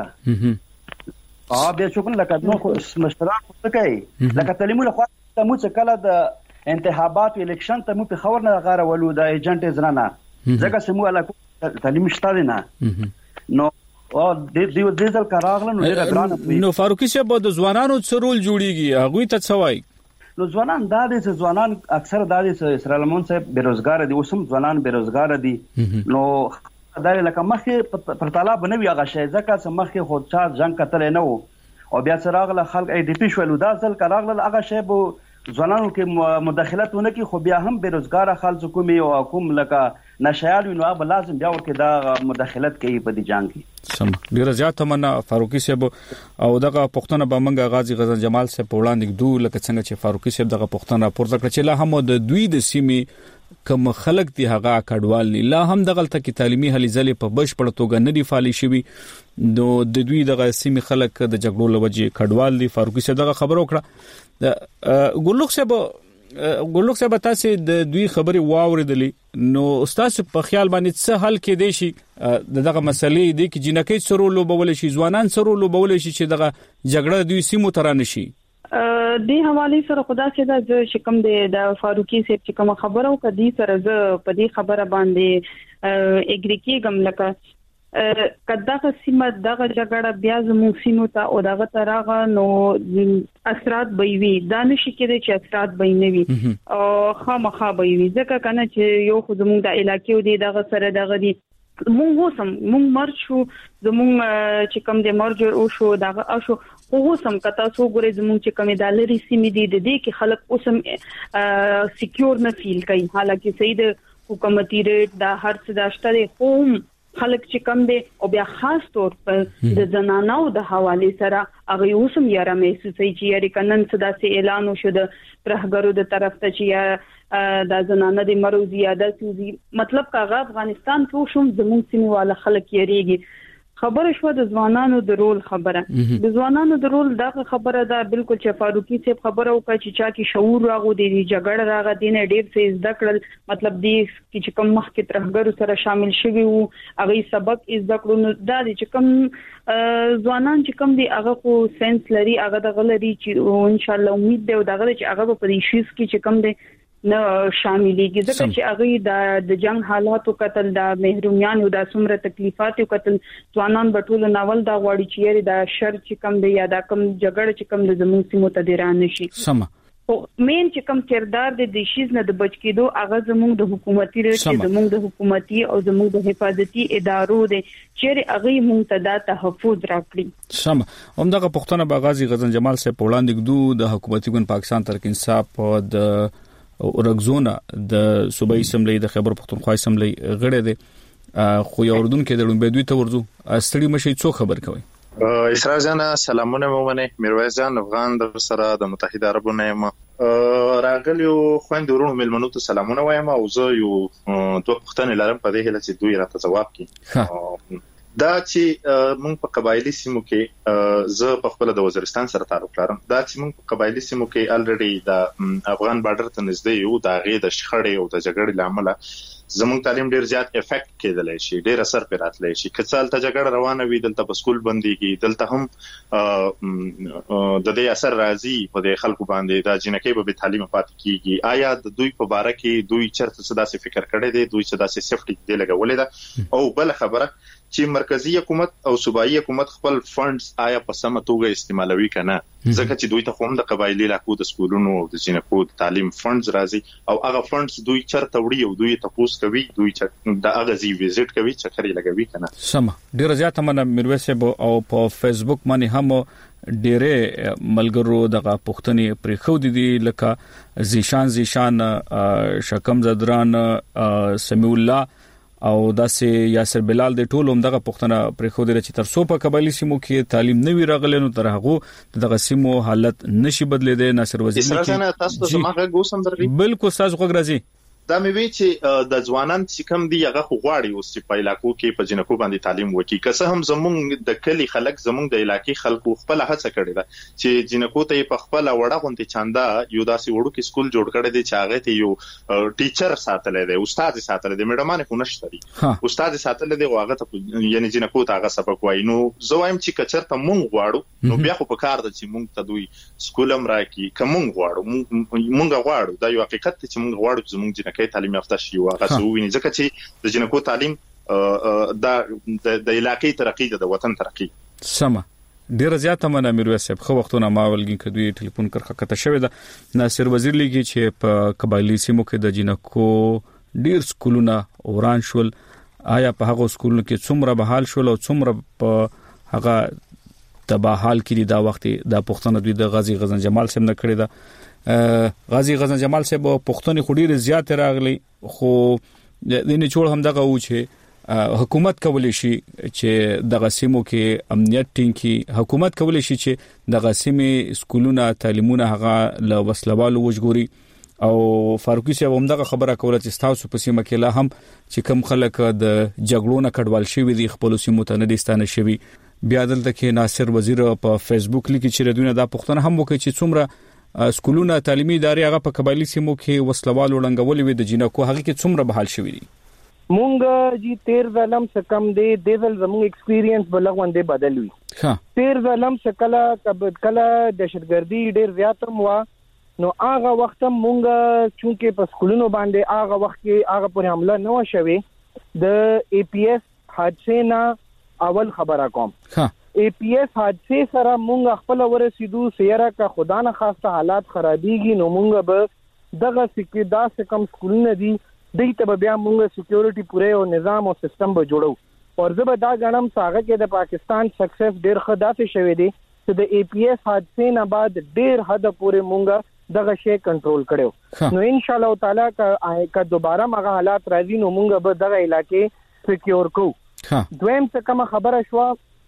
ا بیا شکر لکه نو مشترک وکړي لکه تعلیمونه خو ته مو څه کله د انتخابات الیکشن ته مو په خبر نه غاره ولو د ایجنټ زنانه ځکه سمو علاقه تعلیم شته نه نو او د دې د ځل کاراغله نو ډیره ګرانه نو فاروقي صاحب د ځوانانو څرول جوړیږي هغه ته څوای نو ځوانان دا دي چې ځوانان اکثر دا دي چې اسرائیل مون صاحب بیروزګار دي اوسم ځوانان بیروزګار دي نو دا لکه مخه پر طالب نه وی هغه شی ځکه چې مخه خود چا جنگ کتل نه وو او بیا څراغله خلک ای ډی پی شول دا ځل کاراغله هغه شی بو ځوانانو کې مداخلت ونه کی خو بیا هم بیروزګار خلک کومي او حکومت لکه نشایل نو به لازم بیا ورکه دا مداخلت کوي په دې جنگ کې سم ډیر زیات تمنا فاروقي صاحب او دغه پښتون به منګه غازی غزن جمال صاحب په وړاندې دوه لکه څنګه چې فاروقي صاحب دغه پښتون راپور ذکر چې لا هم د دوی د سیمې کوم خلک دي هغه کډوال لا هم دغه تل تعلیمي هلي ځلې په بشپړ توګه نه دی فعال شوی نو د دوی دغه سیمې خلک د جګړو لوجه کډوال دي فاروقي صاحب دغه خبر وکړه د ګلوخ صاحب ګلوخ صاحب تاسو د دوی خبري واوریدلې نو استاد په خیال باندې څه حل کې دی شي دغه مسلې دي چې جنکې سره لوبول شي ځوانان سره لوبول شي چې دغه جګړه دوی سیمو تر نه شي د حواله سره خدا چې دا چې کوم د فاروقي صاحب چې کوم خبرو کدي سره ز په دې خبره باندې اګری کېږم لکه کداغه سیمه دغه جګړه بیا زموږ سیمو ته او دغه ترغه نو اثرات به وي دا نشي کېدای چې اثرات به نه وي او خامخا به وي ځکه کنه چې یو خو زموږ د علاقې دی دغه سره دغه دی مونږ وسم مونږ مرچ شو زموږ چې کوم د مرج او شو دغه او شو خو سم کتا سو ګورې زموږ چې کوم د لری سیمې دي د دې کې خلک اوسم سکیور نه فیل کوي حالکه صحیح د حکومتي ریټ دا هر څه داشته قوم خلک چې کم دي او بیا خاص طور پر د زنانو د حواله سره هغه اوسم یاره محسوسي چې یاري کنن صدا سي اعلان وشو د پرهګرو د طرف ته چې د زنانه د مرو زیاده سوزي مطلب کاغه افغانستان کې شوم زموږ سیمه والا خلک یریږي خبره شو د ځوانانو د رول خبره د ځوانانو د رول دا خبره ده بالکل چې فاروقي صاحب خبره وکړه چې چا کې شعور راغو دي جګړه راغی دینه ډېر څه زده کړل مطلب دی چې کوم مخ کې ترهګرو سره شامل شوي وو هغه سبق زده کړو نو دا چې کوم ځوانان چې کوم دي هغه خو سنس لري هغه د غلري چې ان شاء الله امید دی او دا غل چې هغه په دې شیز کې چې کوم دي نه شاملېږي ځکه چې هغه د جنگ حالاتو قتل د محرومیان او د سمره تکلیفات او قتل ځوانان بټول ناول دا غواړي چې دا شر چې کم دی یا دا کم جګړه چې کم د زموږ سیمو ته درانه شي سم او مین چې کوم کردار د دې شیز نه د بچ کېدو هغه زموږ د حکومتي رچې زموږ د حکومتي او زموږ د حفاظتي ادارو د چیرې هغه منتدا تحفظ راکړي. سم همدغه پښتنه باغازي غزن جمال صاحب په وړاندې کېدو د حکومتي ګوند پاکستان ترک انصاف د اورګزونه د صوبایي اسمبلی د خیبر پختونخوا اسمبلی غړي دي خو یو اردن کې د لومبې دوی ته ورزو استړي مشي څو خبر کوي. اسرار جان سلامونه مومنه میرویس جان افغان در سره د متحده عربو نه راغلیو خويند ورونو ملمنو ته سلامونه وایم او زه یو دوه پښتنې لرم په دې هله چې دوی راته جواب کړي. دا چې مونږ په قبایلی سیمو کې زه په خپل د وزیرستان سره تعلق لرم. دا چې مونږ په قبایلی سیمو کې الریډي د افغان بارډر ته نږدې یو دا غي د شخړې او د جګړې لامل زموږ تعلیم ډیر زیات افیکټ کېدلی شي ډیر اثر پیراتلی شي. کڅال ته جګړه روانه وي دلته په سکول بنديږي دلته هم د دې اثر راځي په د خلکو باندې دا جنکې به تعلیم پاتې کیږي. آیا د دوی په باره کې دوی چرته څه داسې فکر کړی دی دوی څه داسې سیفټي دی لګولې ده او بل خبره چې مرکزی حکومت او صوبایي حکومت خپل فندز آیا په سمه توګه استعمالوي کنه ځکه چې دوی ته هم د قبایلی علاقو د سکولونو او د جنکو د تعلیم فندز راځي او هغه فندز دوی چرته وړي او دوی تاسو کوي دوی چې د هغه زی ویزټ کوي چې کړی لګوي کنه. سم ډیر زیات مننه میرویس او په فیسبوک باندې هم ډیره ملګرو دغه پښتني پرې خو دي لکه زیشان زیشان شکم زدران سمیع الله او داسې یاسر بلال د ټولوم دغه پښتنه پرې خو دي چې تر څو په قبایلی سیمو کې تعلیم نوي راغلی نو تر هغه دغه سیمو حالت نشي بدلیدي. ناصر وزیر کې تاسو ته زموږه ګوسم درغي بالکل تاسو خو راځي دا مې وی چې د ځوانان چې کم دي هغه خو غواړي اوس چې په علاقو کې په جنکو باندې تعلیم وکړي که څه هم زمونږ د کلی خلک زمونږ د علاقې خلکو خپل هڅه کړې ده چې جنکو ته په خپل وړه غونډه چاندا یو داسې وړو کې سکول جوړ کړی دی چې هغه ته یو ټیچر ساتلې دی استاد ساتلې دی میډمان خو نشته دی استاد ساتلې دی هغه ته یعنی جنکو ته هغه سبق وایي. نو زه وایم چې کچرته مونږ غواړو نو بیا خو په کار ده چې مونږ ته دوی سکولم راکړي که مونږ غواړو مونږ غواړو دا یو حقیقت چې مونږ غواړو چې مونږ جنکې تعلیم یافته شي او هغه سوویني ځکه چې د جنکو تعلیم دا د علاقې ترقی د وطن ترقی. سم ډیر زیات مننه میرویس صاحب خو وختونه ما ولګین کدوې ټلیفون کرخه کته شوې ده. ناصر وزیر لګي چې په قبایلی سیمو کې د جنکو ډیر سکولونه وران شول آیا په هغه سکولونو کې څومره بحال شول او څومره په هغه تباحال کې دا وخت د پښتون دوی د غازی غزن جمال صاحب نه کړی دا غازی غزن جمال صاحب پښتون خډیر زیات راغلی خو د نچوړ هم دغه و چې حکومت کولی شي چې دغه سیمو کې امنیت ټینګي حکومت کولی شي چې دغه سیمې سکولونه تعلیمونه هغه ل وسلوالو وجګوري او فاروقي صاحب هم دغه خبره کوله چې تاسو په سیمه کې لا هم چې کم خلک د جګړو نه کډوال شوی دي خپل سیمو ته نه دستانه شوی. بیا دلته کې ناصر وزیر په فیسبوک لیکي چې ردونه د پښتون هم وکړي چې څومره سکولونه تعلیمي ادارې هغه په قبایلی سیمو کې وسلوال وړنګولې وي د جنکو هغه کې څومره بحال شوی دي. مونږ جی تیر ظلم سکم دی د ځل زموږ ایکسپیرینس بلغوندې بدل وی. ها تیر ظلم سکلا کله دهشتګردي ډیر زیات مو نو هغه وخت مونږ چونکه په سکولونو باندې هغه وخت کې هغه پر حمله نه وشوي د ای پی ایس حادثه نه اول خبره کوم. ها ای پی ایس حادثه سره مونږ خپل ورسېدو سیاره کا خدا نه خاصه حالات خرابېږي نو مونږ به دغه سکه دا کم سکولونه دي دایته بیا مونږ سکیورټي پوره او نظام او سیستم به جوړو او زه به دا غنم ساغه کې د پاکستان سکسس ډیر خدافه شوې دي چې د ای پی ایس حادثه نه بعد ډیر حد پورې مونږ دغه شی کنټرول کړو نو ان شاء الله تعالی کا دوباره مغه حالات راځي نو مونږ به دغه علاقې سکیور کو. دویم څه کوم خبره شو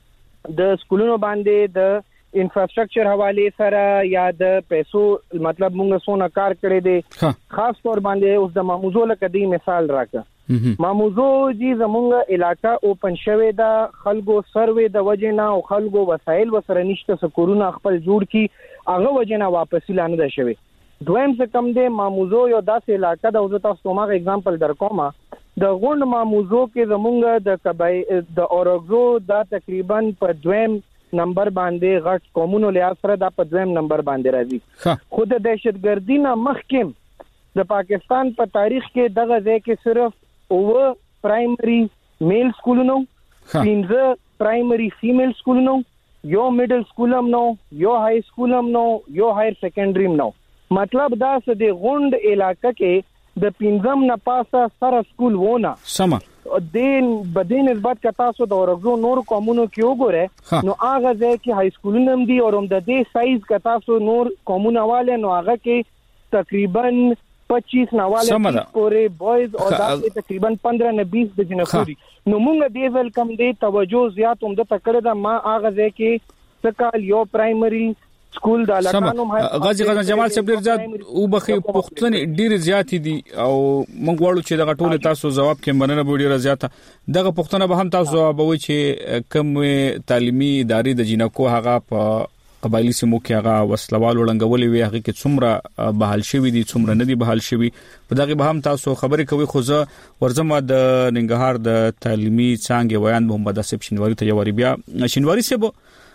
د سکولونو باندې د انفراستراکچر حواله سره یا د پیسو مطلب مونږ سونه کار کړی دی خاص طور باندې اوس د ماموزو لکه دی مثال راکړه. ماموزو جی زمونږ علاقہ اوپن شوه دا خلکو سروې د وجینا او خلکو وسایل وسره نشته سکورونه خپل جوړ کی هغه وجینا واپس لانه ده شوی. دویم څه کم دی ماموزو یو داسې علاقہ د اوزه تاسو ما اگزامپل درکوما د غونډ ماموزو کې زمونږ د کبای د اورګزو دا تقریبا په دویم نمبر باندې غټ قومونو لحاظ سره دا په دویم نمبر باندې راځي. خود د دهشتګردي نه مخکې د پاکستان په تاریخ کې دغه ځای کې صرف او پرایمري میل سکولونو پنځه پرایمري فیمیل سکولونو یو میډل سکولم نو یو های سکولم نو یو هایر سیکنډریم نو مطلب دا څه د غوند علاقې کې د پنځم نه پاسه سره سکول وونه سم دین بدین نسبت کا تاسو د ورغلو نور قومونو کې وګوره نو هغه ځای کې های سکولونه هم دي او هم د دې سایز کا تاسو نور قومونه والے نو هغه کې تقریبا پچیس نواله پورې بوایز او دا تقریبا پندرہ نه بیس د جنکوري نو موږ دې ځل کم دې توجه زیات هم د تکړه د ما هغه ځای کې سکال یو پرایمري سکول د لکانو غازی غزن جمال صاحب ډیر زیات او بخي پښتنې ډیر زیات دي او موږ غواړو چې دغه ټول تاسو جواب کې مننه به ډیر زیاته دغه پښتنه به هم تاسو جوابوي چې کوم تعلیمي ادارې د جنکو هغه په قبایلی سیمو کې هغه وسلوال وړاندولې وي هغه کې څومره بحال شوی دي څومره نه دي بحال شوی په دغه به هم تاسو خبرې کوي خو زه ورزمه د ننګرهار د تعلیمي څنګه بیان محمد اسف شینواری ته یو بیا شینواری سیبو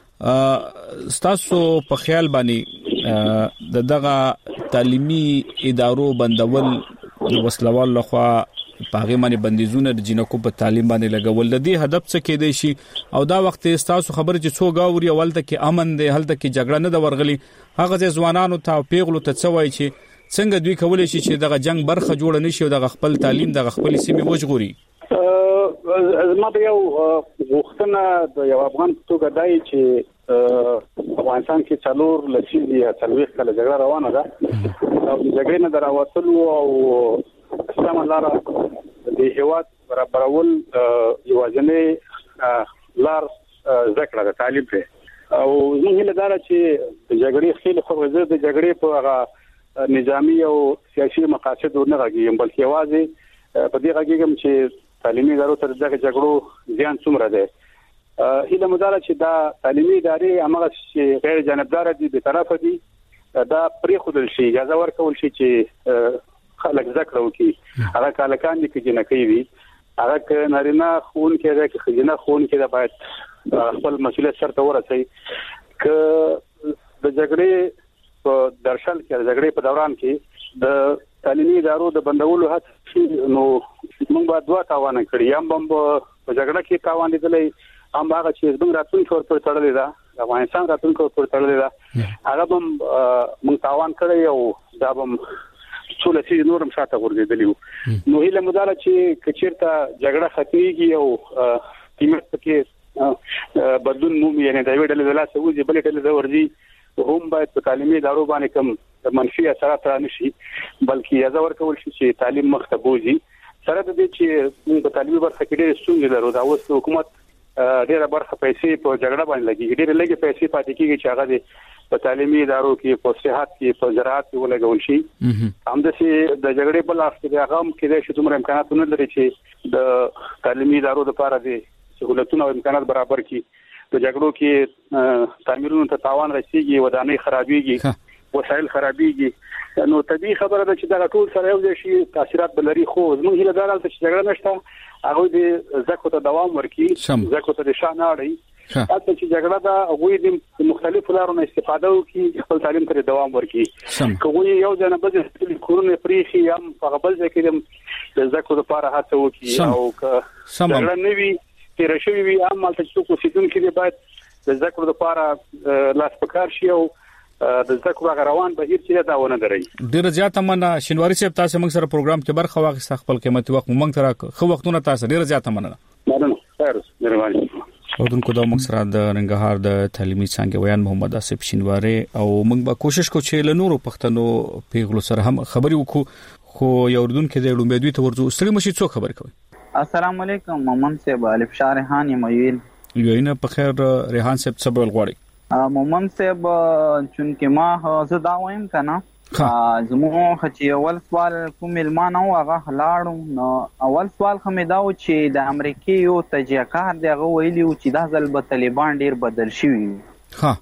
ستاسو په خیال باندې د دغه تعلیمي ادارو بندول وسلوال لخوا پاغه باندې بندیزونه د جنکو په تعلیم باندې لګول د دې هدف څه کې دی شي او دا وخت تاسو خبره چې څو گاوري اولته کې امن دی هلته کې جګړه نه د ورغلي هغه ځوانانو ته پیغلو ته څه وایي چې څنګه دوی کولای شي چې دغه جنگ برخه جوړ نشي او دغه خپل تعلیم دغه خپل سیمه وژغوري زما د یو وختونه د یو افغان توګه دای چې افغانستان کې څلور لسیزې یا څلويخ کله جګړه روانه ده او جګړې نه دراوتلو او اسلام لاره د هیواد برابرول یوازینی لار ذکر د تعلیم په او موږ له دار چې جګړې خېل خو د جګړې په هغه نظامی او سیاسي مقاصد ورنه راګي بلکې یوازې په دې راګي چې تعلیمي ادارو تر دغه جګړو ځان څومره ده هله مدار چې دا تعلیمي ادارې هغه چې غیر جانبدار دي به طرف دي دا پرې خودل شي اجازه ورکول شي چې خلک ذکر وکړي هغه کالکان دي چې نه کوي هغه ک نارینه خون کې ده چې خجنه خون کې ده باید خپل مسؤلیت سره ورسي ک د جګړې په درشل کې د جګړې په دوران کې د تعلیمي ادارو د بندولو هڅه نو موږ باید دوا تاوان کړی یم بم په جګړه کې تاوان لیدلې هم هغه چې زموږ راتلونکو پر تړلې ده افغانستان راتلونکو پر تړلې ده هغه بم موږ تاوان کړی او دا بم څول چې نورم شاته ورګېدلی نو هله مدار چې کچیرته جګړه ختميږي او قیمت کې بدلون مومي یعنی دا ویډل د لاسه وځي بلې ډلې د ورځي هم باید په تعلیمي ادارو باندې کوم منفي اثرات را نشي بلکې یزا ورکول شي چې تعلیم مخ ته بوزي سره د دې چې په تعلیمي برخه کې ډېر ستونزې لرو دا اوس حکومت ډېر برخه پیسې په جګړه باندې لګي ډېر لګي پیسې پاتې کیږي چې هغه په تعلیمي ادارو کې په صحت کې په زراعت کې ولګول شي همداسې د جګړې بل اخته د هغه کې د شتومره امکانات نه لري چې د تعلیمي ادارو لپاره د سہولتونو او امکانات برابر کړي په جګړو کې تعمیرونو ته تاوان رسیږي ودانۍ خرابېږي وسایل خرابېږي نو طبيعي خبره ده چې دا ټول سره یو شي تاثیرات بلري خو زموږ هیله دار چې جګړه نشته هغه د زکو ته دوام ورکړي زکو ته د شان اړي حتی چې جګړه دا هغه د مختلفو لارو نه استفاده وکړي خپل تعلیم ته دوام ورکړي کوی یو ځنه بده کورونه پریخي هم هغه بل ځکه د زکو لپاره هڅه وکړي او جګړه نوي تیر شوی وي هم مالته څوک وسیدون کې باید د ذکر لپاره لاس پکار شي او د ذکر غروان به هیڅ نه داونه دري ډیر زیات مننه شینواری صاحب تاسو موږ سره پروګرام کې برخه واخیسته خپل قیمتي وخت موږ تر خو وختونه تاسو ډیر زیات مننه مننه خیر مهرباني اودونکو دا موږ سره د ننګرهار د تعلیمي څنګه ویان محمد اسف شینواری او موږ به کوشش کوو چې له نورو پښتنو پیغلو سره هم خبري وکړو خو یو اردن کې د لومبېدوي ته ورځو ستړي مشي څو خبر کوي السلام علیکم مومن صاحب الف شاه ریحان یمویل یوینه په خیر ریحان صاحب څه بول غواړي مومن صاحب چونکه ما زه دا وایم کنه زمو چې اول سوال کوم علمان او هغه لاړو نو اول سوال خو مې دا و چې د امریکای یو تجزیهکار دی هغه ویلی و چې دا ځل به طالبان ډیر بدل شوي ها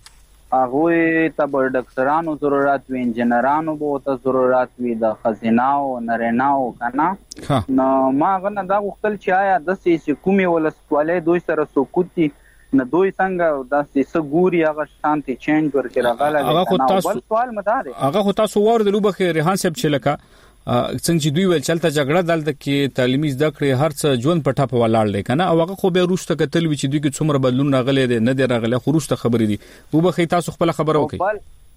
هغه ته بر ډاکټرانو ضرورت وي انجنيرانو به ته ضرورت وي د خزیناو نریناو کنه نو ما غنه دا وختل چې آیا د سې کومي ولسوالۍ دوی سره سکوتي نه دوی څنګه د سې ګوري هغه شانتي چینج ورکړه غاله هغه خو تاسو سوال مدار هغه خو تاسو ور د لوبخه ریحان صاحب چې لکه څنګه چې دوی ول چلته جګړه دلته کې تعلیمي زده کړې هر څه ژوند پټه په ولاړ دی کنه او هغه خو به روسته کتل وی چې دوی کې څومره بدلون راغلي دي نه دی راغلي خو روسته خبرې دي وبخې تاسو خپل خبره وکړئ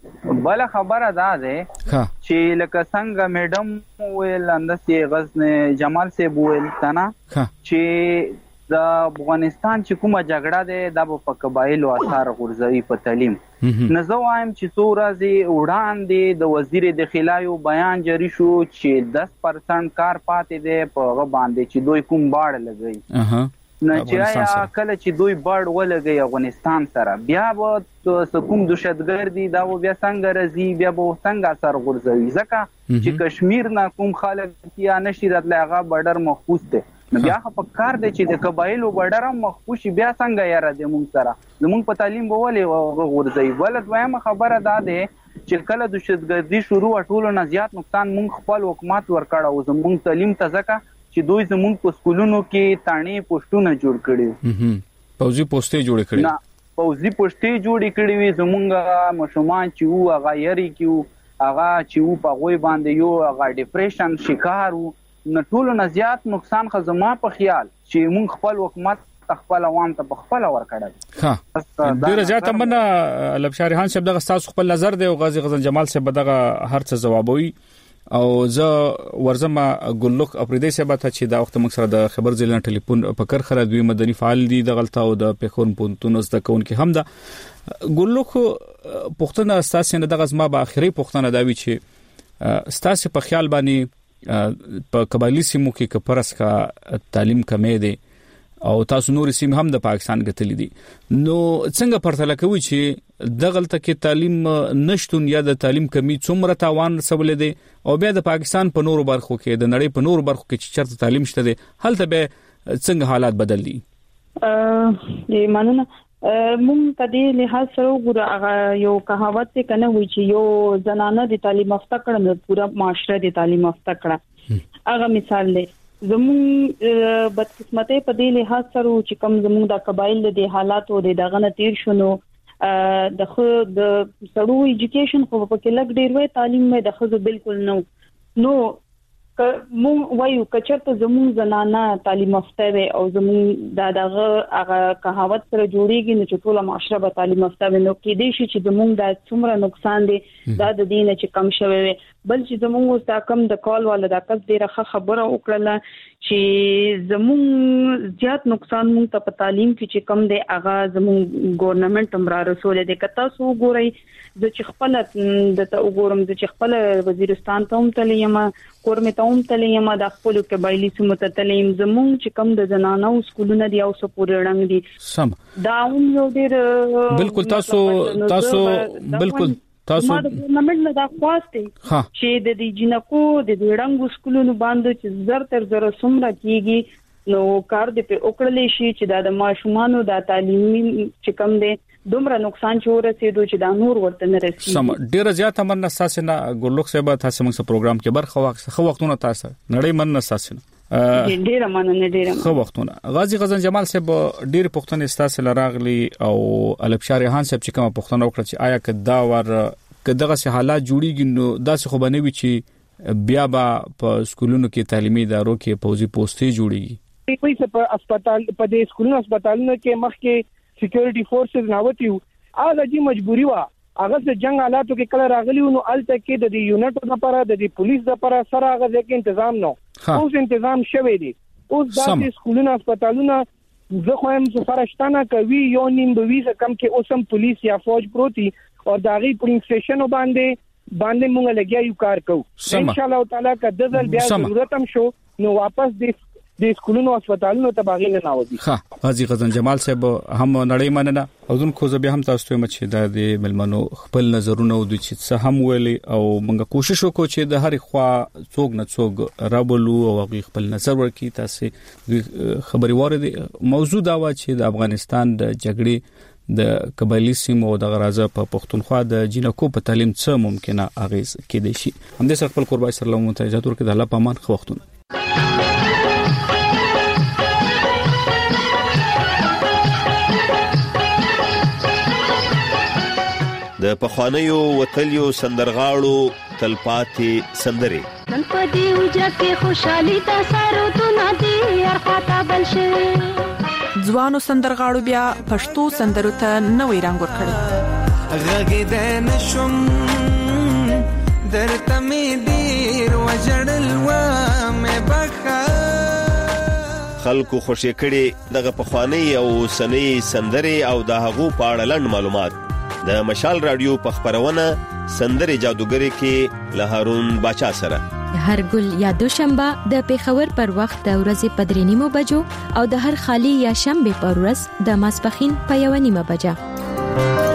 بل خبره ده ده چې لکه څنګه میډم ویل اندسي غزن جمال سی بویل تنا چې د افغانستان چې کومه جګړه ده د په قبایلو اثر غورځوي په تعلیم نه زه وایم چې څو ورځې وړاندې د وزیر داخله یو بیان جاری شو چې دس پرسنټ کار پاتې دی په هغه باندې چې دوی کوم باړ لګوي نه چې کله چې دوی باړ ولګي افغانستان سره بیا به کوم دهشتګردي دا بیا څنګه راځي بیا به څنګه اثر غورځوي ځکه چې کشمیر نه کوم خلک یا نشي راتلی هغه بارډر محفوظ دی نو بیا په کار دی چې د قبایلو بارډر هم محفوظ بیا څنګه یاره دی مونږ سره زمونږ په تعلیم به ولې غورځوي بله دویمه خبره دا دی چې کله دهشتګردي شروع ټولو نه زیات نقصان مونږ خپل حکومت ورکړی او زمونږ تعلیم ته ځکه چې دوی زمونږ په سکولونو کې تاڼې پوسټونه جوړ کړي پوځي پوسټې جوړې کړي نه پوځي پوسټې جوړې کړي وي زمونږ ماشومان چې وو هغه یری کې هغه چې وو په هغوی باندې یو هغه ډیپریشن شکار وو نه ټولو نه زیات نقصان خو زما په خیال چې مونږ خپل حکومت خپل عوام ته په خپل ورکړل ها ډیر زیات مننه لبشاري خان صاحب دغه تاسو خپل نظر دی او غازی غزن جمال صاحب دغه هر څه جوابوي او زه ورزمه ګلوک اپریدي صاحب ته چې دا وخت موږ سره د خبر ځلن ټلیفون په کر خره دوی مدني فعال دي د غلطه او د پیخون پونتونز د کون کې هم دا ګلوک پښتنه اساسي نه دغه زما به اخري پښتنه دا وی چې ستاسو په خیال باندې په قبایلی سیمو کې کپرس کا تعلیم کمې دي او تاسو نور سیم هم د پاکستان غتلی دي نو څنګه پرتل کوي چې د غلطه کې تعلیم نشټون یا د تعلیم کمی څومره تاوان سبل دي او بیا د پاکستان په نورو برخو کې د نړۍ په نورو برخو کې چې چرته تعلیم شته دي هلته به څنګه حالات بدل دي ا مانونه مونږ په دې لحاظ سره وګوره هغه یو کہاوت څه کنه وی چې یو زنانه د تعلیم یافته کړه نو پورا معاشره د تعلیم یافته کړه هغه مثال دی زموږ بدقسمتۍ په دې لحاظ سره چې کوم زموږ د قبایل د حالاتو د دغه نتیر شونو د خو د سړو ایجوکیشن خو په کې لګ ډیر وې تعلیم مې د خو بالکل نو نو مو وایو کچرته زموږ زنانه تعلیم یافته وي او زموږ د دغه هغه کہاوت سره جوړیږي نو چې ټول معاشره به تعلیم یافته وي نو کې دې شي چې زموږ د څومره نقصان دي دا د دین چې کم شوی وي بل چې زموږ تا کم د کال والا د کس ډیره خبره وکړه چې زموږ زیات نقصان مونږ ته په تعلیم کې چې کم دی هغه زموږ ګورنمنت هم را رسول دي کته سو ګوري د چې خپل د ته وګورم د چې خپل وزیرستان ته هم تلیم کورمه ته هم تلیم د خپل قبایلی سیمو ته تلیم زموږ چې کم د زنانو سکولونه دی او سپور رنګ دي سم دا هم یو ډیر بالکل تاسو تاسو بالکل تاسو د ګورنمنت نه دا خواسته چې د دې جنکو د دې رنګ سکولونو باندې چې زر تر زر سمره کیږي نو کار دې په وکړلې شي چې د ماشومانو د تعلیمي چې کم دی دومره نقصان چې ورسېدو چې دا نور ورته نه رسیږي سم ډیر زیات امن اساسه نه ګلوک صاحب تاسو موږ پروګرام کې برخه واخ خو وختونه تاسو نړۍ من اساسه نه ډیر مننه ډیر خو وختونه غازی غزن جمال صاحب ډیر پښتون استاسه لراغلی او البشاري خان صاحب چې کوم پښتون وکړه چې آیا کدا ور کداغه سه حالات جوړیږي نو داسې خو بنوي چې بیا با په سکولونو کې تعلیمي ادارو کې پوزي پوسټې جوړیږي کوئی څه په هسپتال په دې سکولونو هسپتالونو کې مخکې سکیورټي فورسز ناوتیو هغه د مجبوري وا هغه د جنگ حالاتو کې کله راغلی نو الته کې د یونټو لپاره د پولیس لپاره سره هغه ځکه تنظیم نو اوس تنظیم شوی دی اوس د سکولونو هسپتالونو زه خو هم سفارشتانه کوي یو نیم دوی څه کم کې اوسم پولیس یا فوج پروتي او داغي پولینګ سټیشن باندې باندې مونږ لګیا یو کار کوو ان شاء الله تعالی که د ځل بیا ضرورت هم شو نو واپس د د سکولونو هسپتالونو ته باغې نه ناوځي ها غازی غزن جمال صاحب هم نړۍ مننه او زون خو زه به هم تاسو ته مچ د ملمنو خپل نظرونه او د چې څه هم ویلي او موږ کوشش وکړو چې د هر خوا څوک نه څوک رابلو او خپل نظر ورکړي تاسو خبري واره موضوع دا و چې د افغانستان د جګړې د قبایلی سیمو د غرازه په پښتونخوا د جنکو په تعلیم څه ممکنه اغیز کېدای شي هم د خپل قربای سره لومو ته اجازه ورکړه د الله پامان خو وختونه د پخوانیو وتلیو سندرغاړو تلپاتې سندري نن په دې وجه کې خوشحالي تاسو ته نادي ارخاته بل شي ځوانو سندرغاړو بیا پښتو سندرو ته نوې رنگ ورکړي غږیدای نشم درته مې ډېر وژړل ومې بخښه. خلکو خوشی کړي دغه پخوانی او سنۍ سندرې او د هغو په اړه لنډ معلومات د مشال رادیو په خبرونه سندرې جادوګری کې له هارون باچا سره هر ګل یا دوشنبه د پیښور پر وخت د ورځې په درې نیمو بجو او د هر خالی یا شنبه پر ورځ د ماسپخین په یو نیمه بجه.